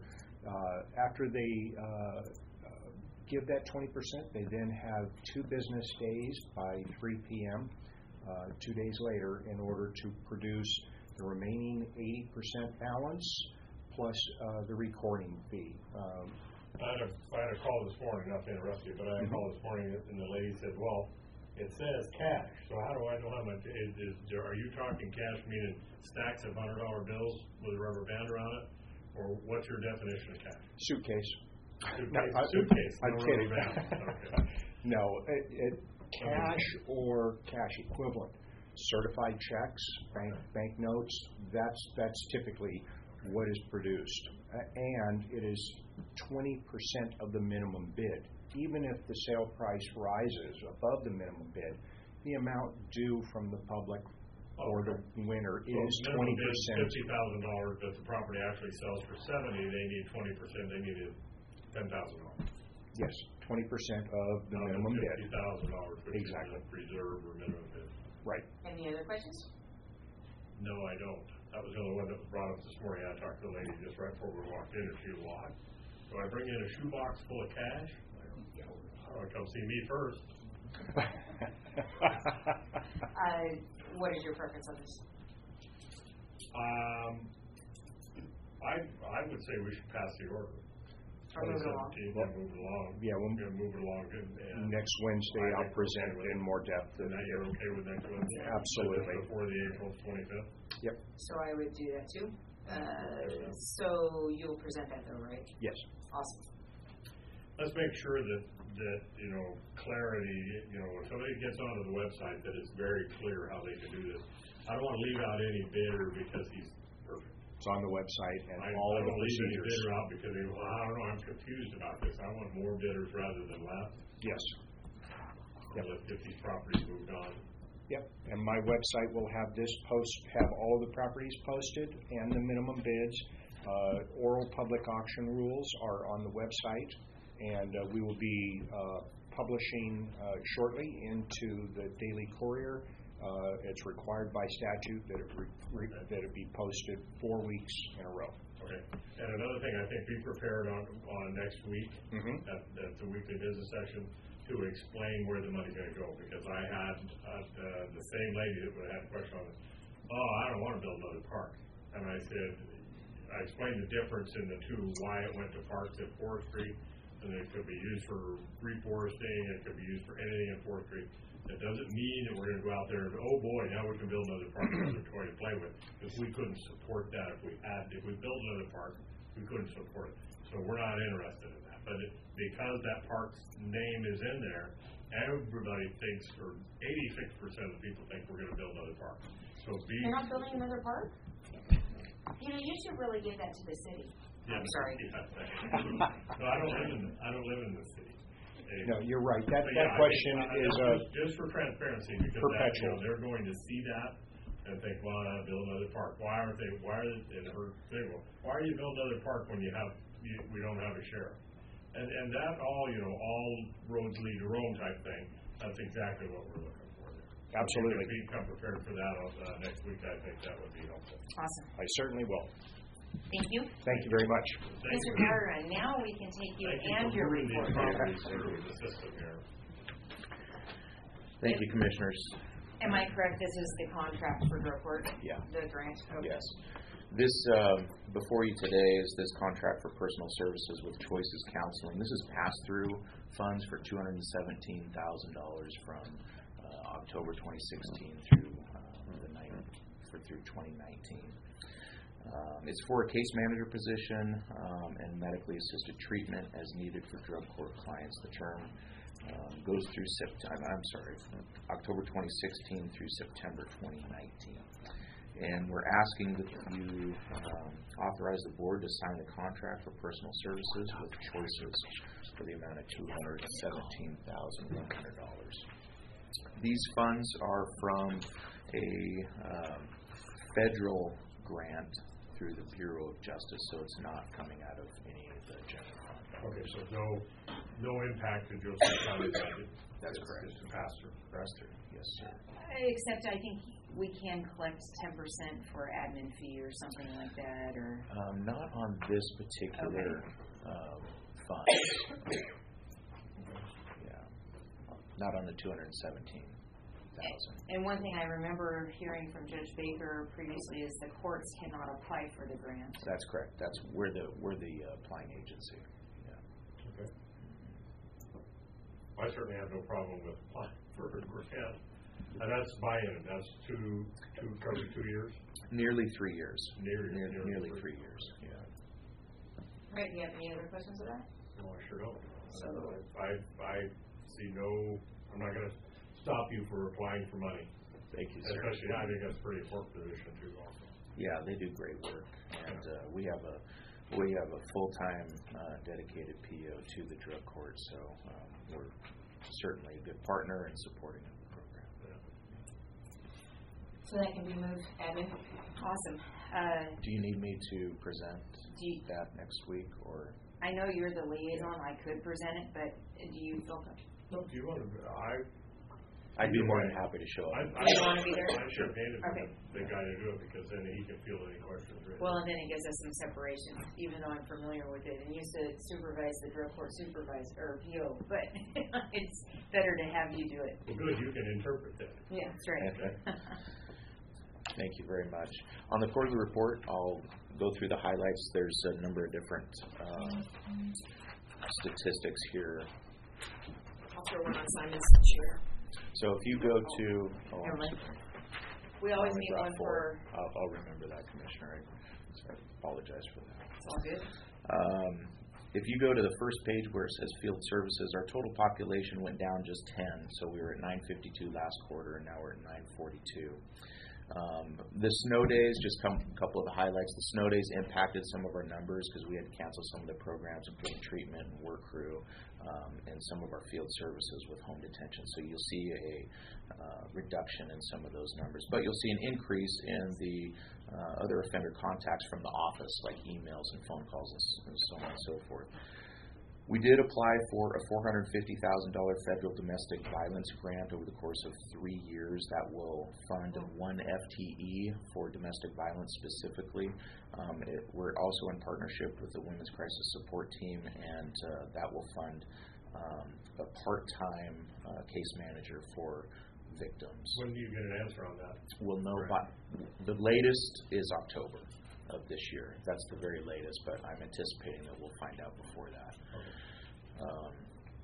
Uh, after they uh, uh, give that twenty percent, they then have two business days by three p.m. Uh, two days later in order to produce the remaining eighty percent balance plus uh, the recording fee. Um, I had, a, I had a call this morning, not to interrupt you, but I had a call this morning, and the lady said, well, it says cash, so how do I know how much, is, is there, are you talking cash meaning stacks of hundred dollar bills with a rubber band around it, or what's your definition of cash? Suitcase. Suitcase, No, I- suitcase, I'm no kidding. rubber band. Okay. No, it, it, cash or cash equivalent. Certified checks, bank bank notes, that's that's typically what is produced. Uh, and it is twenty percent of the minimum bid. Even if the sale price rises above the minimum bid, the amount due from the public or the winner So is minimum twenty bid is percent. fifty thousand dollars, but the property actually sells for seventy, they need twenty percent, they needed ten thousand dollars. Yes, twenty percent of the minimum Fifty bid. thousand dollars, which is Exactly. a reserve or minimum bid. Right. Any other questions? No, I don't. That was the only one that was brought up this morning. I talked to the lady just right before we walked in, and she was like, do I bring in a shoebox full of cash? I go, "Oh, come see me first." Uh, what is your preference on this? Um, I, I would say we should pass the order. Or move it along? seventeenth, and move it along. Yeah, we'll- We're gonna move it along. and- and Next Wednesday, I I'll think we're present okay with in it. more depth. And that you're okay with next Wednesday? Absolutely. Before the April twenty-fifth? Yep. So I would do that too. Uh, so you'll present that though, right? Yes. Awesome. Let's make sure that, that, you know, clarity, you know, when somebody gets onto the website, that it's very clear how they can do this. I don't want to leave out any bidder because he's perfect. It's on the website and I all I of the don't leave any procedures. bidder out because they, well, I don't know, I'm confused about this. I want more bidders rather than less. Yes. Yep. Let's get these properties moved on. Yep. And my website will have this post, have all of the properties posted and the minimum bids. Uh, oral public auction rules are on the website, and uh, we will be uh, publishing uh, shortly into the Daily Courier. Uh, it's required by statute that it, re- re- that it be posted four weeks in a row. Okay. And another thing, I think be prepared on, on next week, Mhm. at, at the weekly business session, to explain where the money's gonna go, because I had, uh, the, the same lady that would have a question on this, oh, I don't wanna build another park. And I said, I explained the difference in the two, why it went to parks and forestry, and it could be used for reforesting, it could be used for anything in forestry. It doesn't mean that we're gonna go out there and, oh boy, now we can build another park, another toy to play with, because we couldn't support that if we had, if we built another park, we couldn't support it. So we're not interested in that. But it, because that park's name is in there, everybody thinks, or eighty-six percent of the people think we're gonna build another park. So be. You're not building another park? You know, you should really give that to the city. Yeah, I'm sorry. yeah. No, I don't live in, I don't live in the city. Hey, No, you're right. That, but that yeah, I question think, uh, is just- uh, Just for transparency, because that, you perpetual. know, they're going to see that and think, well, uh, build another park. Why aren't they, why are they, and her thing, well, why are you building another park when you have, you, we don't have a sheriff? And, and that all, you know, all roads lead to Rome type thing, that's exactly what we're looking for there. Absolutely. If we come prepared for that, uh, next week, I think that would be helpful. Awesome. I certainly will. Thank you. Thank you very much. Thank Mister you. Garrett, now we can take you Thank you and for your moving these report. properties through the system here. Thank you, Commissioners. Am I correct, this is the contract for drug court? Yeah. The grant? Okay. Yes. This, um, before you today is this contract for personal services with Choices Counseling. This is pass-through funds for two hundred seventeen thousand dollars from uh, October twenty sixteen through uh, the night, for through twenty nineteen. Um, it's for a case manager position um, and medically assisted treatment as needed for drug court clients. The term um, goes through September. I'm sorry, October twenty sixteen through September twenty nineteen. And we're asking that you um, authorize the board to sign the contract for personal services with Choices for the amount of two hundred seventeen thousand one hundred dollars. These funds are from a um, federal grant through the Bureau of Justice, so it's not coming out of any of the general fund. Okay, so no, no impact to Joseph County budget? That's It's correct. Just a pass-through. Pass-through, yes, sir. Except I think we can collect ten percent for admin fee or something like that, or, Um, not on this particular um, fund. Yeah, not on the two hundred seventeen thousand. and one thing I remember hearing from Judge Baker previously is the courts cannot apply for the grant. That's correct. That's we're the we're the uh, applying agency. Yeah. Okay. I certainly have no problem with applying for a grant. And that's buy-in, that's two, two, probably two years? Nearly three years. Nearly- Near, nearly nearly three. three years. Yeah. Right, do you have any other questions of that? No, I sure don't. So- Uh, I, I see no, I'm not gonna stop you for applying for money. Thank you, sir. Especially, I think that's a pretty important position too also. Yeah, they do great work, and uh, we have a we have a full time uh, dedicated P O to the drug court, so um, we're certainly a good partner in supporting the program. So that can be moved, admin. Awesome. Uh, Do you need me to present do you, that next week, or? I know you're the liaison, I could present it, but do you feel comfortable? No, do you want to, I, I'd be more than happy to show I, up. I. You wanna be there? I should have handed Okay. the guy to do it, because then he can field any questions. right? Well, and then it gives us some separation, even though I'm familiar with it and used to supervise the drug court supervisor, or P O, but it's better to have you do it. Well, good, you can interpret that. Yeah, that's right. Okay. Thank you very much. On the quarterly report, I'll go through the highlights. There's a number of different uh, statistics here. I'll throw one on Simon's chair. So if you go to, oh, Never I'm mind. sorry. We I always only need brought one four. for, I'll, I'll remember that, Commissioner. I sorry, apologize for that. it's all good. Um, if you go to the first page where it says field services, our total population went down just ten. So we were at nine fifty-two last quarter, and now we're at nine forty-two. Um, the snow days, just come, a couple of the highlights. The snow days impacted some of our numbers because we had to cancel some of the programs, including treatment and work crew, um, and some of our field services with home detention. So you'll see a uh, reduction in some of those numbers. But you'll see an increase in the uh, other offender contacts from the office, like emails and phone calls and, s- and so on and so forth. We did apply for a four hundred fifty thousand dollars federal domestic violence grant over the course of three years that will fund one F T E for domestic violence specifically. Um, it, we're also in partnership with the Women's Crisis Support Team, and uh, that will fund um, a part-time uh, case manager for victims. When do you get an answer on that? We'll know by, the latest is October of this year. That's the very latest, but I'm anticipating that we'll find out before that. Okay. Um,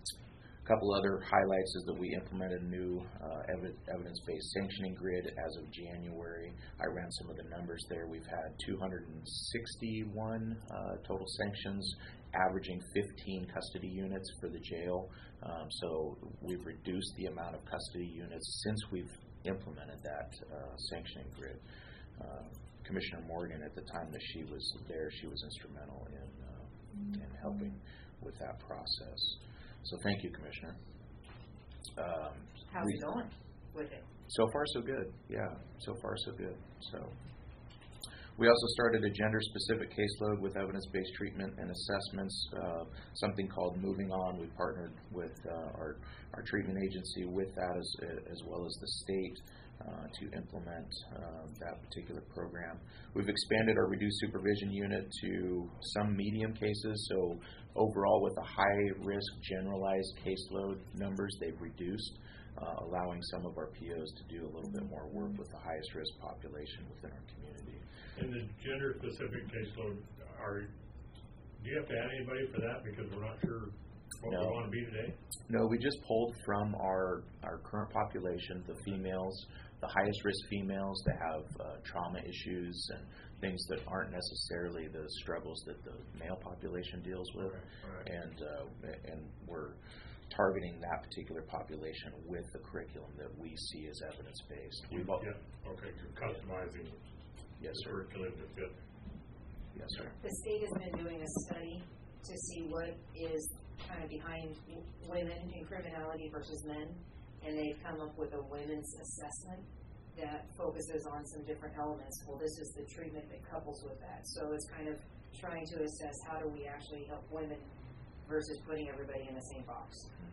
a couple other highlights is that we implemented a new uh, ev- evidence-based sanctioning grid as of January. I ran some of the numbers there. We've had two hundred sixty-one uh, total sanctions, averaging fifteen custody units for the jail. Um, so we've reduced the amount of custody units since we've implemented that uh, sanctioning grid. Uh, Commissioner Morgan, at the time that she was there, she was instrumental in, uh, in helping with that process. So thank you, Commissioner. Um, How's we- it going with it? So far, so good. Yeah, so far, so good. So, we also started a gender-specific caseload with evidence-based treatment and assessments, uh, something called Moving On. We partnered with uh, our our treatment agency with that, as as well as the state, uh, to implement uh, that particular program. We've expanded our reduced supervision unit to some medium cases. So, overall, with a high-risk generalized caseload numbers, they've reduced. Uh, allowing some of our P Os to do a little bit more work with the highest risk population within our community. In the gender-specific caseload, are, do you have to add anybody for that because we're not sure what No. we want to be today? No, we just pulled from our, our current population, the females, the highest risk females that have uh, trauma issues and things that aren't necessarily the struggles that the male population deals with. Right, right. And, uh, and we're targeting that particular population with the curriculum that we see as evidence-based. We've all, Yeah, okay, you're customizing yes, the sir. curriculum to fit. Yes, sir. The state has been doing a study to see what is kind of behind w- women in criminality versus men, and they've come up with a women's assessment that focuses on some different elements. Well, this is the treatment that couples with that. So it's kind of trying to assess how do we actually help women versus putting everybody in the same box.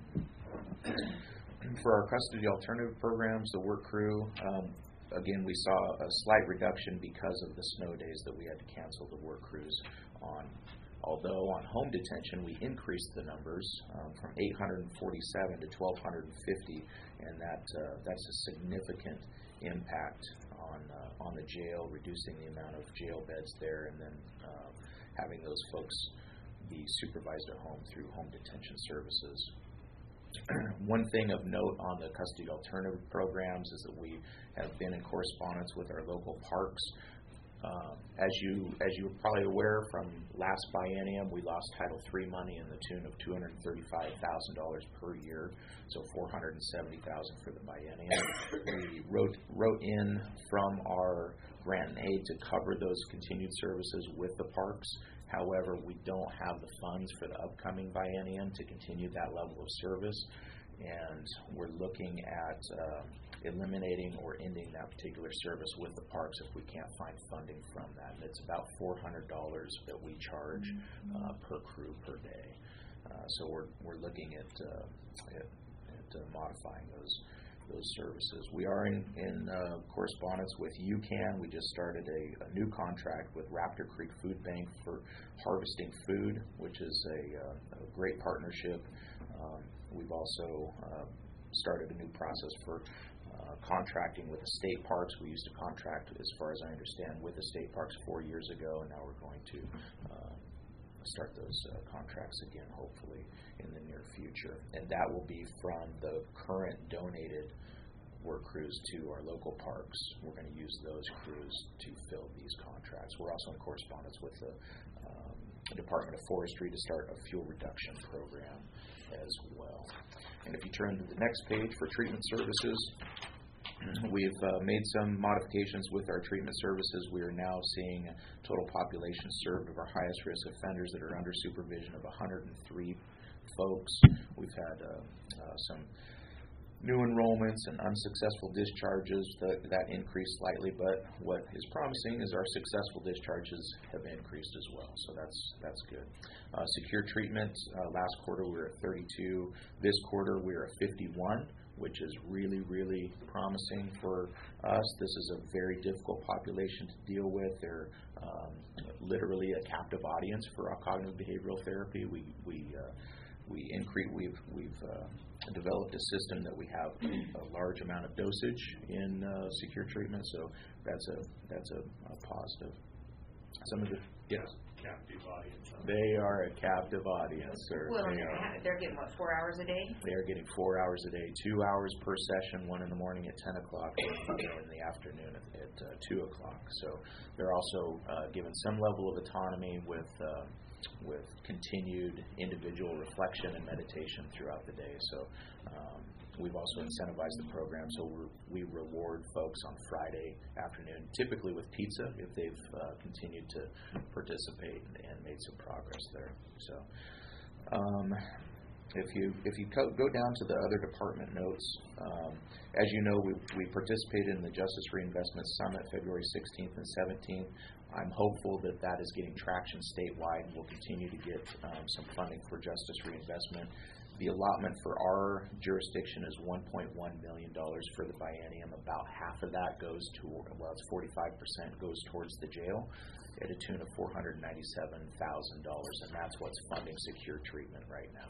For our custody alternative programs, the work crew, um, again, we saw a slight reduction because of the snow days that we had to cancel the work crews on. Although on home detention, we increased the numbers um, from eight hundred forty-seven to twelve fifty, and that uh, that's a significant impact on uh, on the jail, reducing the amount of jail beds there, and then uh, having those folks be supervised at home through home detention services. One thing of note on the custody alternative programs is that we have been in correspondence with our local parks. Uh, as you as you're probably aware from last biennium, we lost Title three money in the tune of two hundred thirty-five thousand dollars per year, so four hundred seventy thousand dollars for the biennium. We wrote wrote in from our grant and aid to cover those continued services with the parks. However, we don't have the funds for the upcoming biennium to continue that level of service, and we're looking at uh, eliminating or ending that particular service with the parks if we can't find funding from that. And it's about four hundred dollars that we charge uh, per crew per day. Uh, so we're we're looking at uh, at, at uh, modifying those those services. We are in, in uh, correspondence with UCAN. We just started a, a new contract with Raptor Creek Food Bank for harvesting food, which is a, uh, a great partnership. Um, we've also uh, started a new process for uh, contracting with the state parks. We used to contract, as far as I understand, with the state parks four years ago, and now we're going to uh, start those uh, contracts again, hopefully, in the near future. And that will be from the current donated work crews to our local parks. We're going to use those crews to fill these contracts. We're also in correspondence with the um, Department of Forestry to start a fuel reduction program as well. And if you turn to the next page for treatment services, we've uh, made some modifications with our treatment services. We are now seeing a total population served of our highest risk offenders that are under supervision of one hundred three folks. We've had uh, uh, some new enrollments and unsuccessful discharges that, that increased slightly, but what is promising is our successful discharges have increased as well, so that's that's good. Uh, secure treatment, uh, last quarter we were at thirty-two. This quarter we are at fifty-one, which is really, really promising for us. This is a very difficult population to deal with. They're um, literally a captive audience for our cognitive behavioral therapy. We we uh, we increase. We've we've uh, developed a system that we have a large amount of dosage in uh, secure treatment, so that's a that's a, a positive. Some of the yes. Captive audience. huh? They are a captive audience, sir. Well, They they're, are. ha- they're getting, what, four hours a day? They are getting four hours a day, two hours per session, one in the morning at ten o'clock, and in the afternoon at, at uh, two o'clock. So they're also uh, given some level of autonomy with uh, with continued individual reflection and meditation throughout the day. So um, we've also incentivized the program, so we're, we reward folks on Friday afternoon, typically with pizza if they've uh, continued to participate and made some progress there. So um, if you if you co- go down to the other department notes, um, as you know, we, we participated in the Justice Reinvestment Summit February sixteenth and seventeenth. I'm hopeful that that is getting traction statewide, and we'll continue to get um, some funding for justice reinvestment. The allotment for our jurisdiction is one point one million dollars for the biennium. About half of that goes to, well, it's forty-five percent goes towards the jail at a tune of four hundred ninety-seven thousand dollars, and that's what's funding secure treatment right now.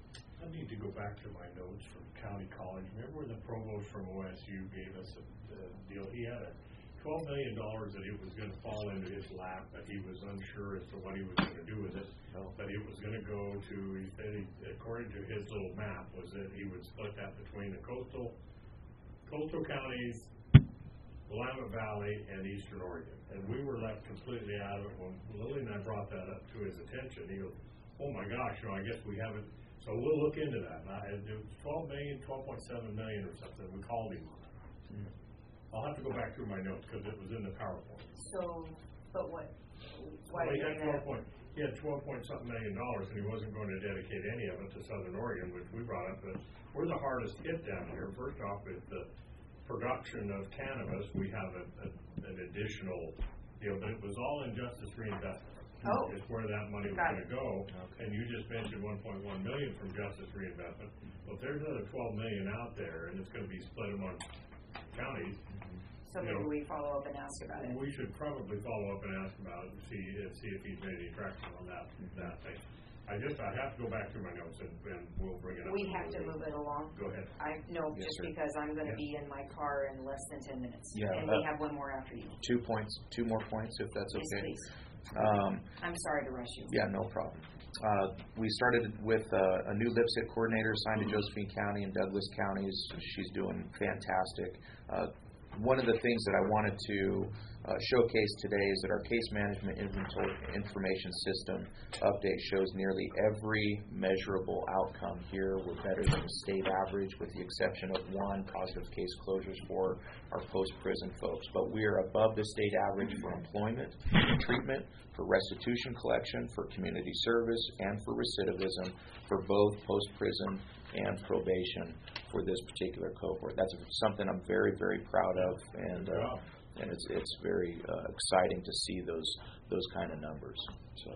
I need to go back to my notes from County College. Remember when the provost from O S U gave us a, a deal? He had a twelve million dollars that it was going to fall into his lap, but he was unsure as to what he was going to do with it. Oh. But it was going to go to, he said, he, according to his little map, was that he would split that between the coastal, coastal counties, Willamette Valley, and Eastern Oregon. And we were left completely out of it. When Lily and I brought that up to his attention, he goes, oh my gosh, you know, I guess we haven't. So we'll look into that. And I, it was twelve million, twelve point seven million or something. We called him on it. Mm-hmm. I'll have to go back through my notes because it was in the PowerPoint. So, but what? Why Well, he are had you twelve gonna- point, he had twelve point something million dollars, and he wasn't going to dedicate any of it to Southern Oregon, which we brought up. But we're the hardest hit down here. First off, with the production of cannabis, we have a, a, an additional, you know, but it was all in justice reinvestment. Oh. It's where that money was Got going to go. And you just mentioned one point one million from justice reinvestment. Well, if there's another twelve million out there, and it's going to be split among counties, So you maybe know, we follow up and ask about it. we should probably follow up and ask about it and see, and see if he's made any traction on that, that thing. I just, I have to go back through my notes and, and we'll bring it up. We have to move it along. Go ahead. I, no, Yes, just sir. because I'm gonna Yeah. be in my car in less than ten minutes. Yeah, And we uh, have one more after you. Two points, two more points, if that's Yes, okay. please. Um, I'm sorry to rush you. Yeah, no problem. Uh, we started with uh, a new LIPSIT coordinator assigned to Josephine County and Douglas counties. She's doing fantastic. Uh, one of the things that I wanted to uh, showcase today is that our case management inventory information system update shows nearly every measurable outcome here. We're better than the state average, with the exception of one, positive case closures for our post-prison folks. But we are above the state average for employment, treatment, for restitution collection, for community service, and for recidivism for both post-prison and probation for this particular cohort. That's something I'm very, very proud of, and uh, and it's it's very uh, exciting to see those those kind of numbers. So,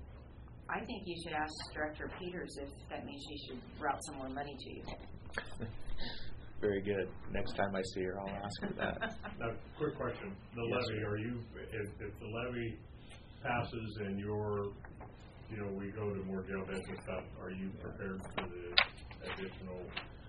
I think you should ask Director Peters if that means she should route some more money to you. very good. Next time I see her, I'll ask her that. Now, quick question. The Yes, levy, sir. are you, if, if the levy passes and you're, you know, we go to more jail beds and stuff, are you prepared for the additional?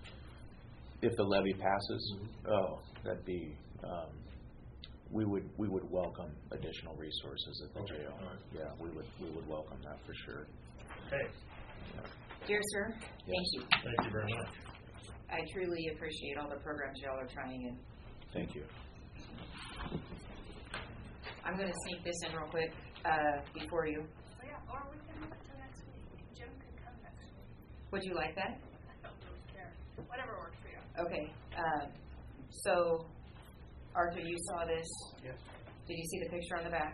If the levy passes, oh, that'd be. Um, we would we would welcome additional resources at the Okay, jail. all right. Yeah, we would we would welcome that for sure. Okay, Dear sir, thank you. thank you very much. I truly appreciate all the programs y'all are trying, and Thank you. I'm gonna sneak this in real quick, uh, before you. Oh, yeah, or we can move it to next week. Jim could come next week. Would you like that? I don't really care. Whatever works for you. Okay, uh, so, Arthur, you saw this. Yes. Did you see the picture on the back?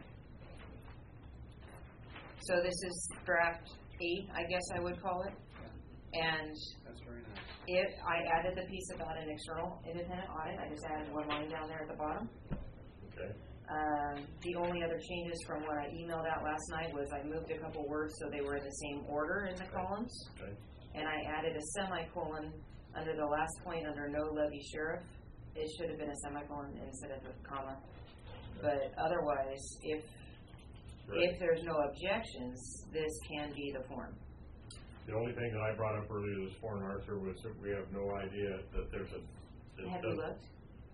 So this is draft eight, I guess I would call it. And That's very nice. it, I added the piece about an external independent audit. I just added one line down there at the bottom. Okay. Um, the only other changes from what I emailed out last night was I moved a couple words so they were in the same order in the columns. Okay. And I added a semicolon under the last point under no levy sheriff. It should have been a semicolon instead of a comma. But otherwise, if Right. if there's no objections, this can be the form. The only thing that I brought up earlier this morning, Arthur, was that we have no idea that there's a. that Have you does- looked?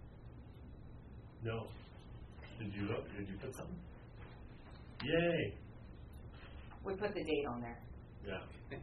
No. Did you look? Did you put something? Yay! We put the date on there. Yeah.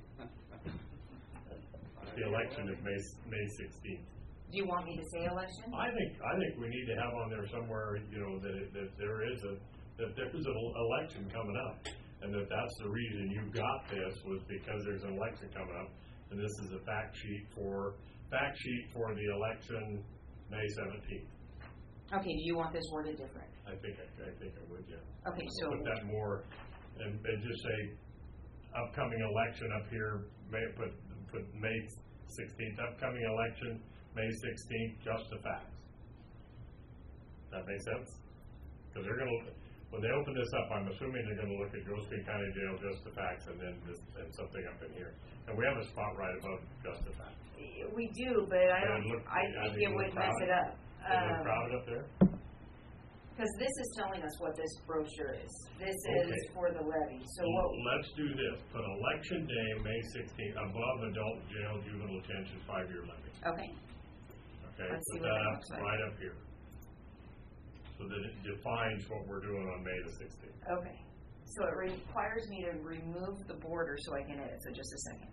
The election is May, May sixteenth. Do you want me to say election? I think, I think we need to have on there somewhere, you know, that, it- that there is a, that there is an election coming up. and that that's the reason you got this was because there's an election coming up, and this is a fact sheet for, fact sheet for the election May seventeenth. Okay, do you want this worded different? I think, I, I think I would, yeah. Okay, so, Put that more, and, and just say, upcoming election up here, May, put, put May sixteenth, upcoming election, May sixteenth, just the facts. That make sense? Because they're gonna, when they open this up, I'm assuming they're gonna look at Josephine County Jail, just the facts, and then this, and something up in here. And we have a spot right above just the facts. we do, but I And don't, look- I I think think it we're would mess proud. it up. Is it crowded up there? Because this is telling us what this brochure is. This Okay. is for the levy, so Well, what, let's do this, put election day, May sixteenth, above adult jail juvenile detention five-year levy. okay, Okay, Let's see put what that that up, looks like. right up here. So that it defines what we're doing on May the sixteenth. okay. So it requires me to remove the border so I can edit, so just a second.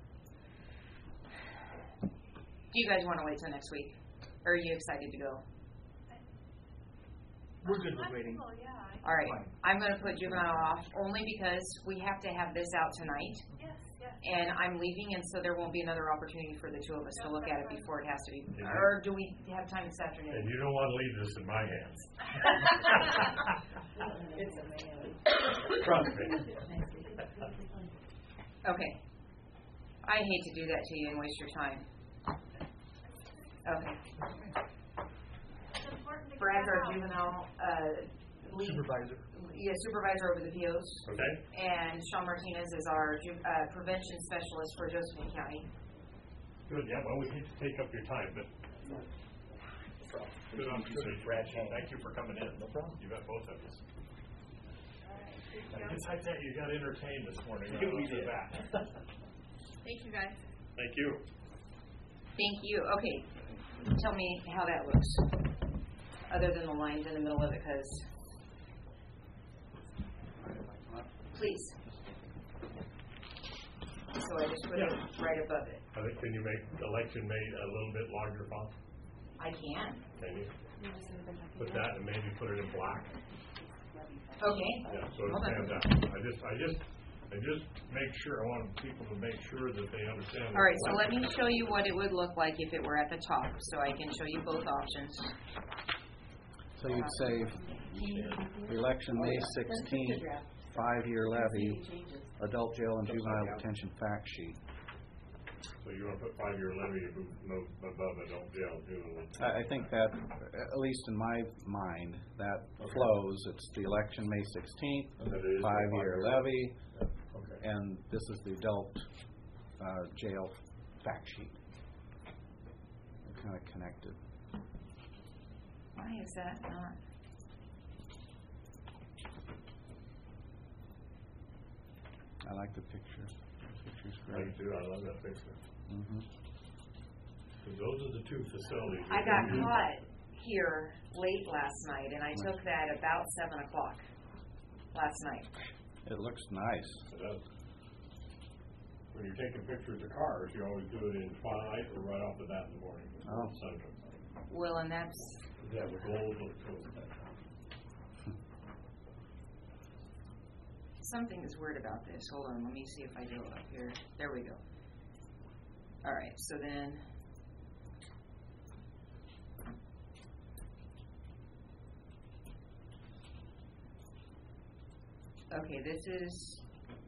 Do you guys want to wait till next week? Or are you excited to go? We're good with waiting. Yeah. I- All right, I'm going to put juvenile off only because we have to have this out tonight. Yes, yes. And I'm leaving, and so there won't be another opportunity for the two of us to look at it before it has to be. Or do we have time this And afternoon? you don't want to leave this in my hands. Trust me. Okay. I hate to do that to you and waste your time. Okay. It's important to Brad's get our out. juvenile uh, lead. Supervisor. Yeah, supervisor over the P Os. Okay? And Sean Martinez is our ju- uh, prevention specialist for Josephine County. Good, yeah, well, we hate to take up your time, but. Good opportunity, Brad. Thank you for coming in. No problem. You got both of us. Besides that, you got entertained this morning. I will do that. Thank you, guys. Thank you. Thank you. Okay, tell me how that looks, other than the lines in the middle of it, because, please. So I just put it right above it. I think, can you make election May a little bit larger font? I can. Can you? Put that and maybe put it in black. Okay. Yeah, so it Hold on. stands out. I just, I just, I just make sure, I want people to make sure that they understand. All right, so let me show you what it would look like if it were at the top, so I can show you both options. So you'd say election May sixteenth, five-year levy, adult jail and juvenile detention fact sheet. So you want to put five-year levy above adult jail, juvenile. I, I think that, at least in my mind, that flows. It's the election May sixteenth, And that it is a five-year five-year levy, Okay. and this is the adult uh, jail fact sheet. They're kind of connected. Why is that not? I like the picture. The picture's I great. do, I love that picture. Mm-hmm. 'Cause those are the two facilities. I got caught here late last night, and I took that about seven o'clock last night. It looks nice. It does. When you're taking pictures of cars, you always do it in twilight or right off the bat in the morning. before Oh. the sun comes up. Well, and that's, Yeah, the gold looks cool. something is weird about this. Hold on, let me see if I go up here. There we go. All right, so then. Okay, this is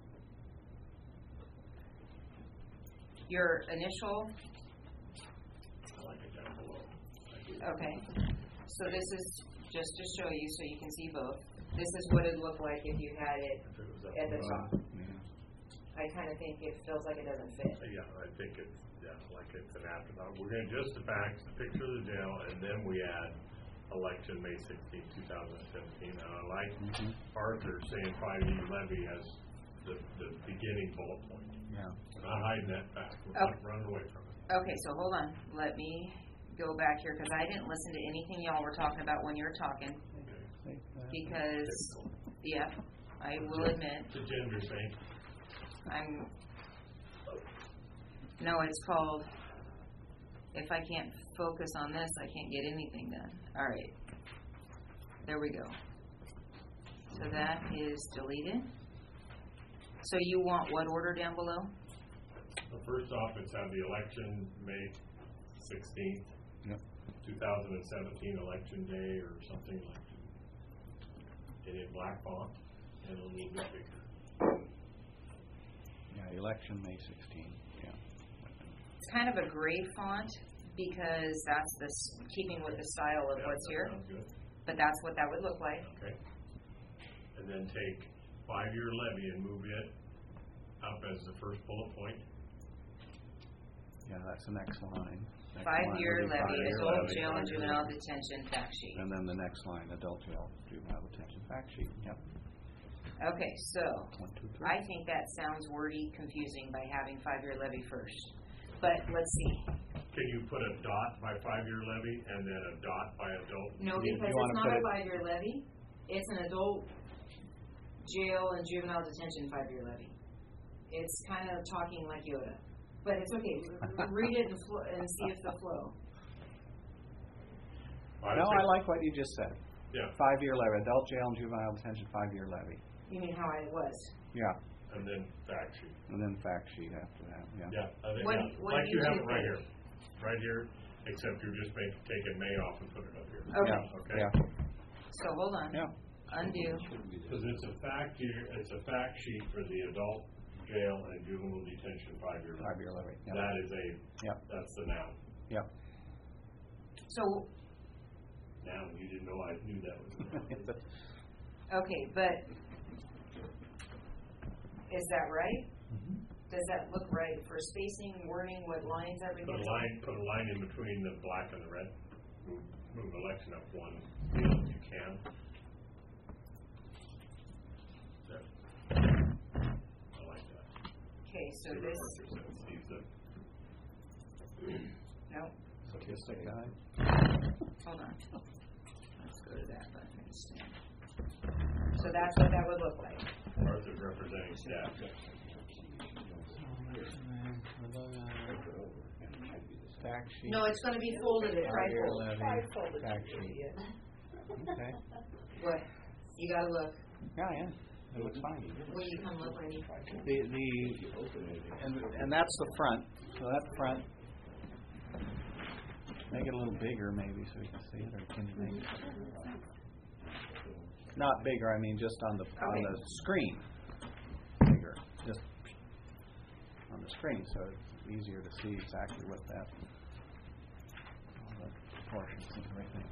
your initial. I like it down below. Okay, so this is just to show you so you can see both. This is what it'd look like if you had it If it was up at the above. top. Yeah. I kind of think it feels like it doesn't fit. Yeah, I think it's, yeah, like it's an afterthought. We're gonna just the facts, the picture of the jail, and then we add election May sixteenth, two thousand seventeen. And I like Mhm. Arthur saying five-year levy as the, the beginning bullet point. Yeah. We're not hiding that fact. We're Okay. not running away from it. Okay, so hold on. Let me go back here because I didn't listen to anything y'all were talking about when you were talking. Because, yeah, I will admit, It's a gender thing. I'm, no, it's called, if I can't focus on this, I can't get anything done. All right. There we go. So that is deleted. So you want what order down below? So first off, it's have the election May sixteenth, Yep. two thousand seventeen election day or something like that. And in black font and a little bit bigger. Yeah, election May sixteenth, yeah. It's kind of a gray font because that's the, s- keeping with the style of Yeah, what's that here, sounds good. but that's what that would look like. Okay. And then take five-year levy and move it up as the first bullet point. Yeah, that's the next line. Next line Five-year would be levy, five-year adult levy. jail and juvenile detention fact sheet. And then the next line, adult jail, juvenile detention fact sheet, yep. Okay, so One, two, three. I think that sounds wordy, confusing by having five-year levy first. But let's see. Can you put a dot by five-year levy and then a dot by adult? No, You- because you wanna it's put not a it- five-year levy. It's an adult jail and juvenile detention five-year levy. It's kind of talking like Yoda. But it's okay. Read it and, flo- and see if the flow. I No, think- I like what you just said. Yeah, Five-year levy, adult jail and juvenile detention, five-year levy. You mean how I was? Yeah, and then fact sheet. and then fact sheet after that, yeah. Yeah, I think, What do yeah, you- what like do you you have do it right think? here, right here, except you're just making, taking May off and put it up here. Okay. Yeah, Okay. Yeah, So hold on. yeah. Undo. Because it's a fact year, it's a fact sheet for the adult jail and juvenile detention five-year levy. Five-year levy, yeah. That is a, Yep. that's the noun. Yep. So, Noun, you didn't know I knew that was a noun. okay, but is that right? Does that look right for spacing, wording, what lines Put everything? a line, put a line in between the black and the red. Move, move election up one field if you can. There. I like that. Okay, so See what this, Arthur said, Steve said. no, Statistic guide. hold on. Let's go to that button instead. So that's what that would look like. Arthur's representing staff. Fact sheet. No, it's gonna be folded, it's Five-year trifold. levy, fact sheet. Okay. What? You gotta look. Yeah, yeah, it looks fine. Will you come look, Randy? The, the, and, and that's the front, so that front, make it a little bigger maybe so you can see it, or can you make it? Not bigger, I mean just on the, on the screen, bigger, just on the screen, so it's easier to see exactly what that, all the proportions and everything.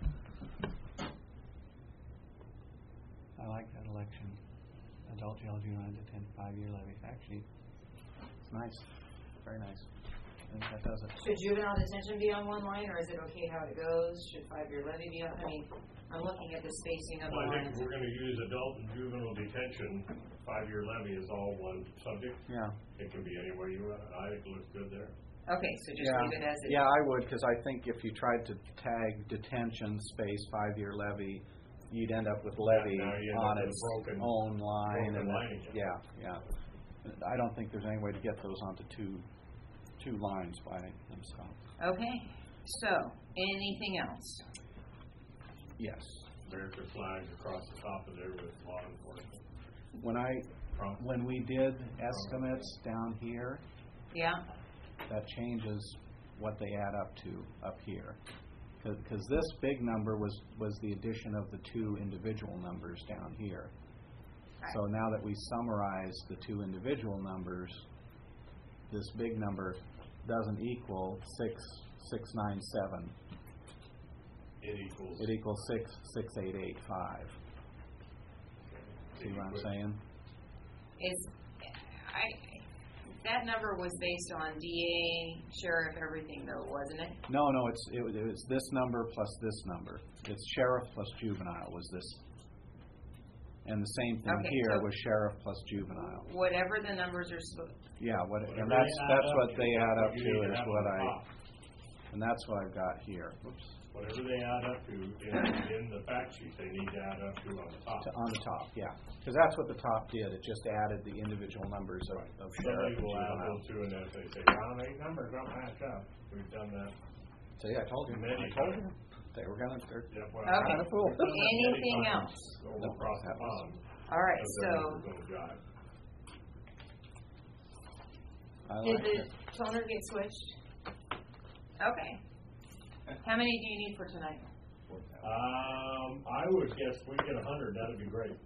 I like that election. Adult jail, juvenile detention, five-year levy fact sheet. It's nice, very nice. I think that does it. Should juvenile detention be on one line, or is it okay how it goes? Should five-year levy be on, I mean, I'm looking at the spacing of the Well, I think lines. if we're gonna use adult and juvenile detention, five-year levy is all one subject. Yeah. It can be any way you want it. I think it looks good there. Okay, so just Yeah, leave it as it is. yeah, I would, because I think if you tried to tag detention space five-year levy, you'd end up with levy Now you end up on with its broken- own line. broken and line it- again. Yeah, yeah. I don't think there's any way to get those onto two, two lines by themselves. Okay, so, anything else? Yes. American flags across the top of there with law enforcement. When I, From- when we did estimates down here, Yeah? that changes what they add up to up here. Because this big number was, was the addition of the two individual numbers down here. So now that we summarize the two individual numbers, this big number doesn't equal six, six nine seven. It equals. It equals six, six eight eight five. See what I'm saying? Is, I, that number was based on D A, sheriff, everything though, wasn't it? No, no, it's, it was, it was this number plus this number. It's sheriff plus juvenile was this. And the same thing Okay, here so- was sheriff plus juvenile. Whatever the numbers are, sp- Yeah, what, and Whatever that's, they add that's up what to, they add up you to need to is have what on I, top. and that's what I've got here. Oops. Whatever they add up to in, in the fact sheet, they need to add up to on the top. To- On the top, yeah. Because that's what the top did. It just added the individual numbers of, of Somebody sheriff and will add juvenile. those two, and then if they say, well, eight numbers don't match up. We've done that. So yeah, I told you. Many I told you. times. They were gonna, they're, Yep, well, Okay. Kinda fool. we've done that many Anything times else? Over across the pond. all right, because their so, numbers don't jive. I Did like the it. toner get switched? Okay. How many do you need for tonight? Um, I would guess if we get a hundred, that'd be great.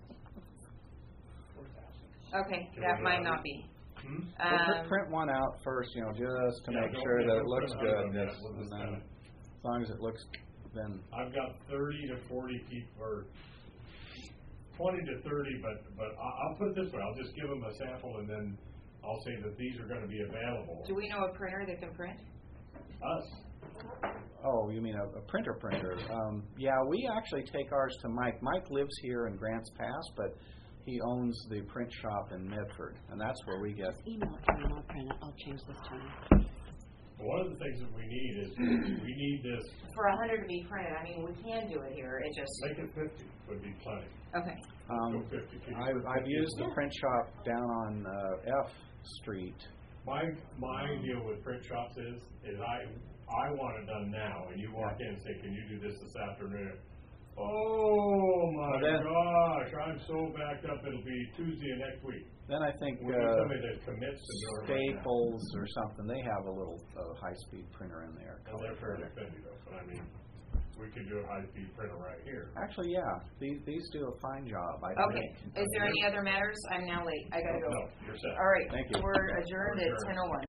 Okay, Can that we might have- not be. Hmm? We'll pr- Um, print one out first, you know, just to Yeah, make don't- sure yeah, that don't it looks print a hundred good. of them yet. Yes, We'll and just then, kinda- as long as it looks, then, I've got thirty to forty people, or twenty to thirty, but, but I- I'll put it this way, I'll just give them a sample and then I'll say that these are gonna be available. do we know a printer that can print? Us, oh, you mean a, a printer printer? Um, yeah, we actually take ours to Mike. Mike lives here in Grants Pass, but he owns the print shop in Medford, and that's where we get. Email it to me and I'll print it. I'll change this time. one of the things that we need is, we need this, For a hundred to be printed, I mean, we can do it here, it just, make it fifty would be plenty. okay. Um, Go fifty. Can you I've, put I've fifty? used the print shop down on uh, F Street. My, my deal with print shops is, is I, I want it done now, and you walk in and say, can you do this this afternoon? Oh my Well, then- gosh, I'm so backed up, it'll be Tuesday of next week. Then I think We need uh, somebody that commits to doing it right now. Staples or something, they have a little uh, high-speed printer in there. And they're fairly expensive though, but I mean, we could do a high-speed printer right here. Actually, yeah, these, these do a fine job. I Okay, think. is there any other matters? I'm now late, I gotta go. No, you're set. All right, Thank you. we're adjourned at We're adjourned. ten oh one.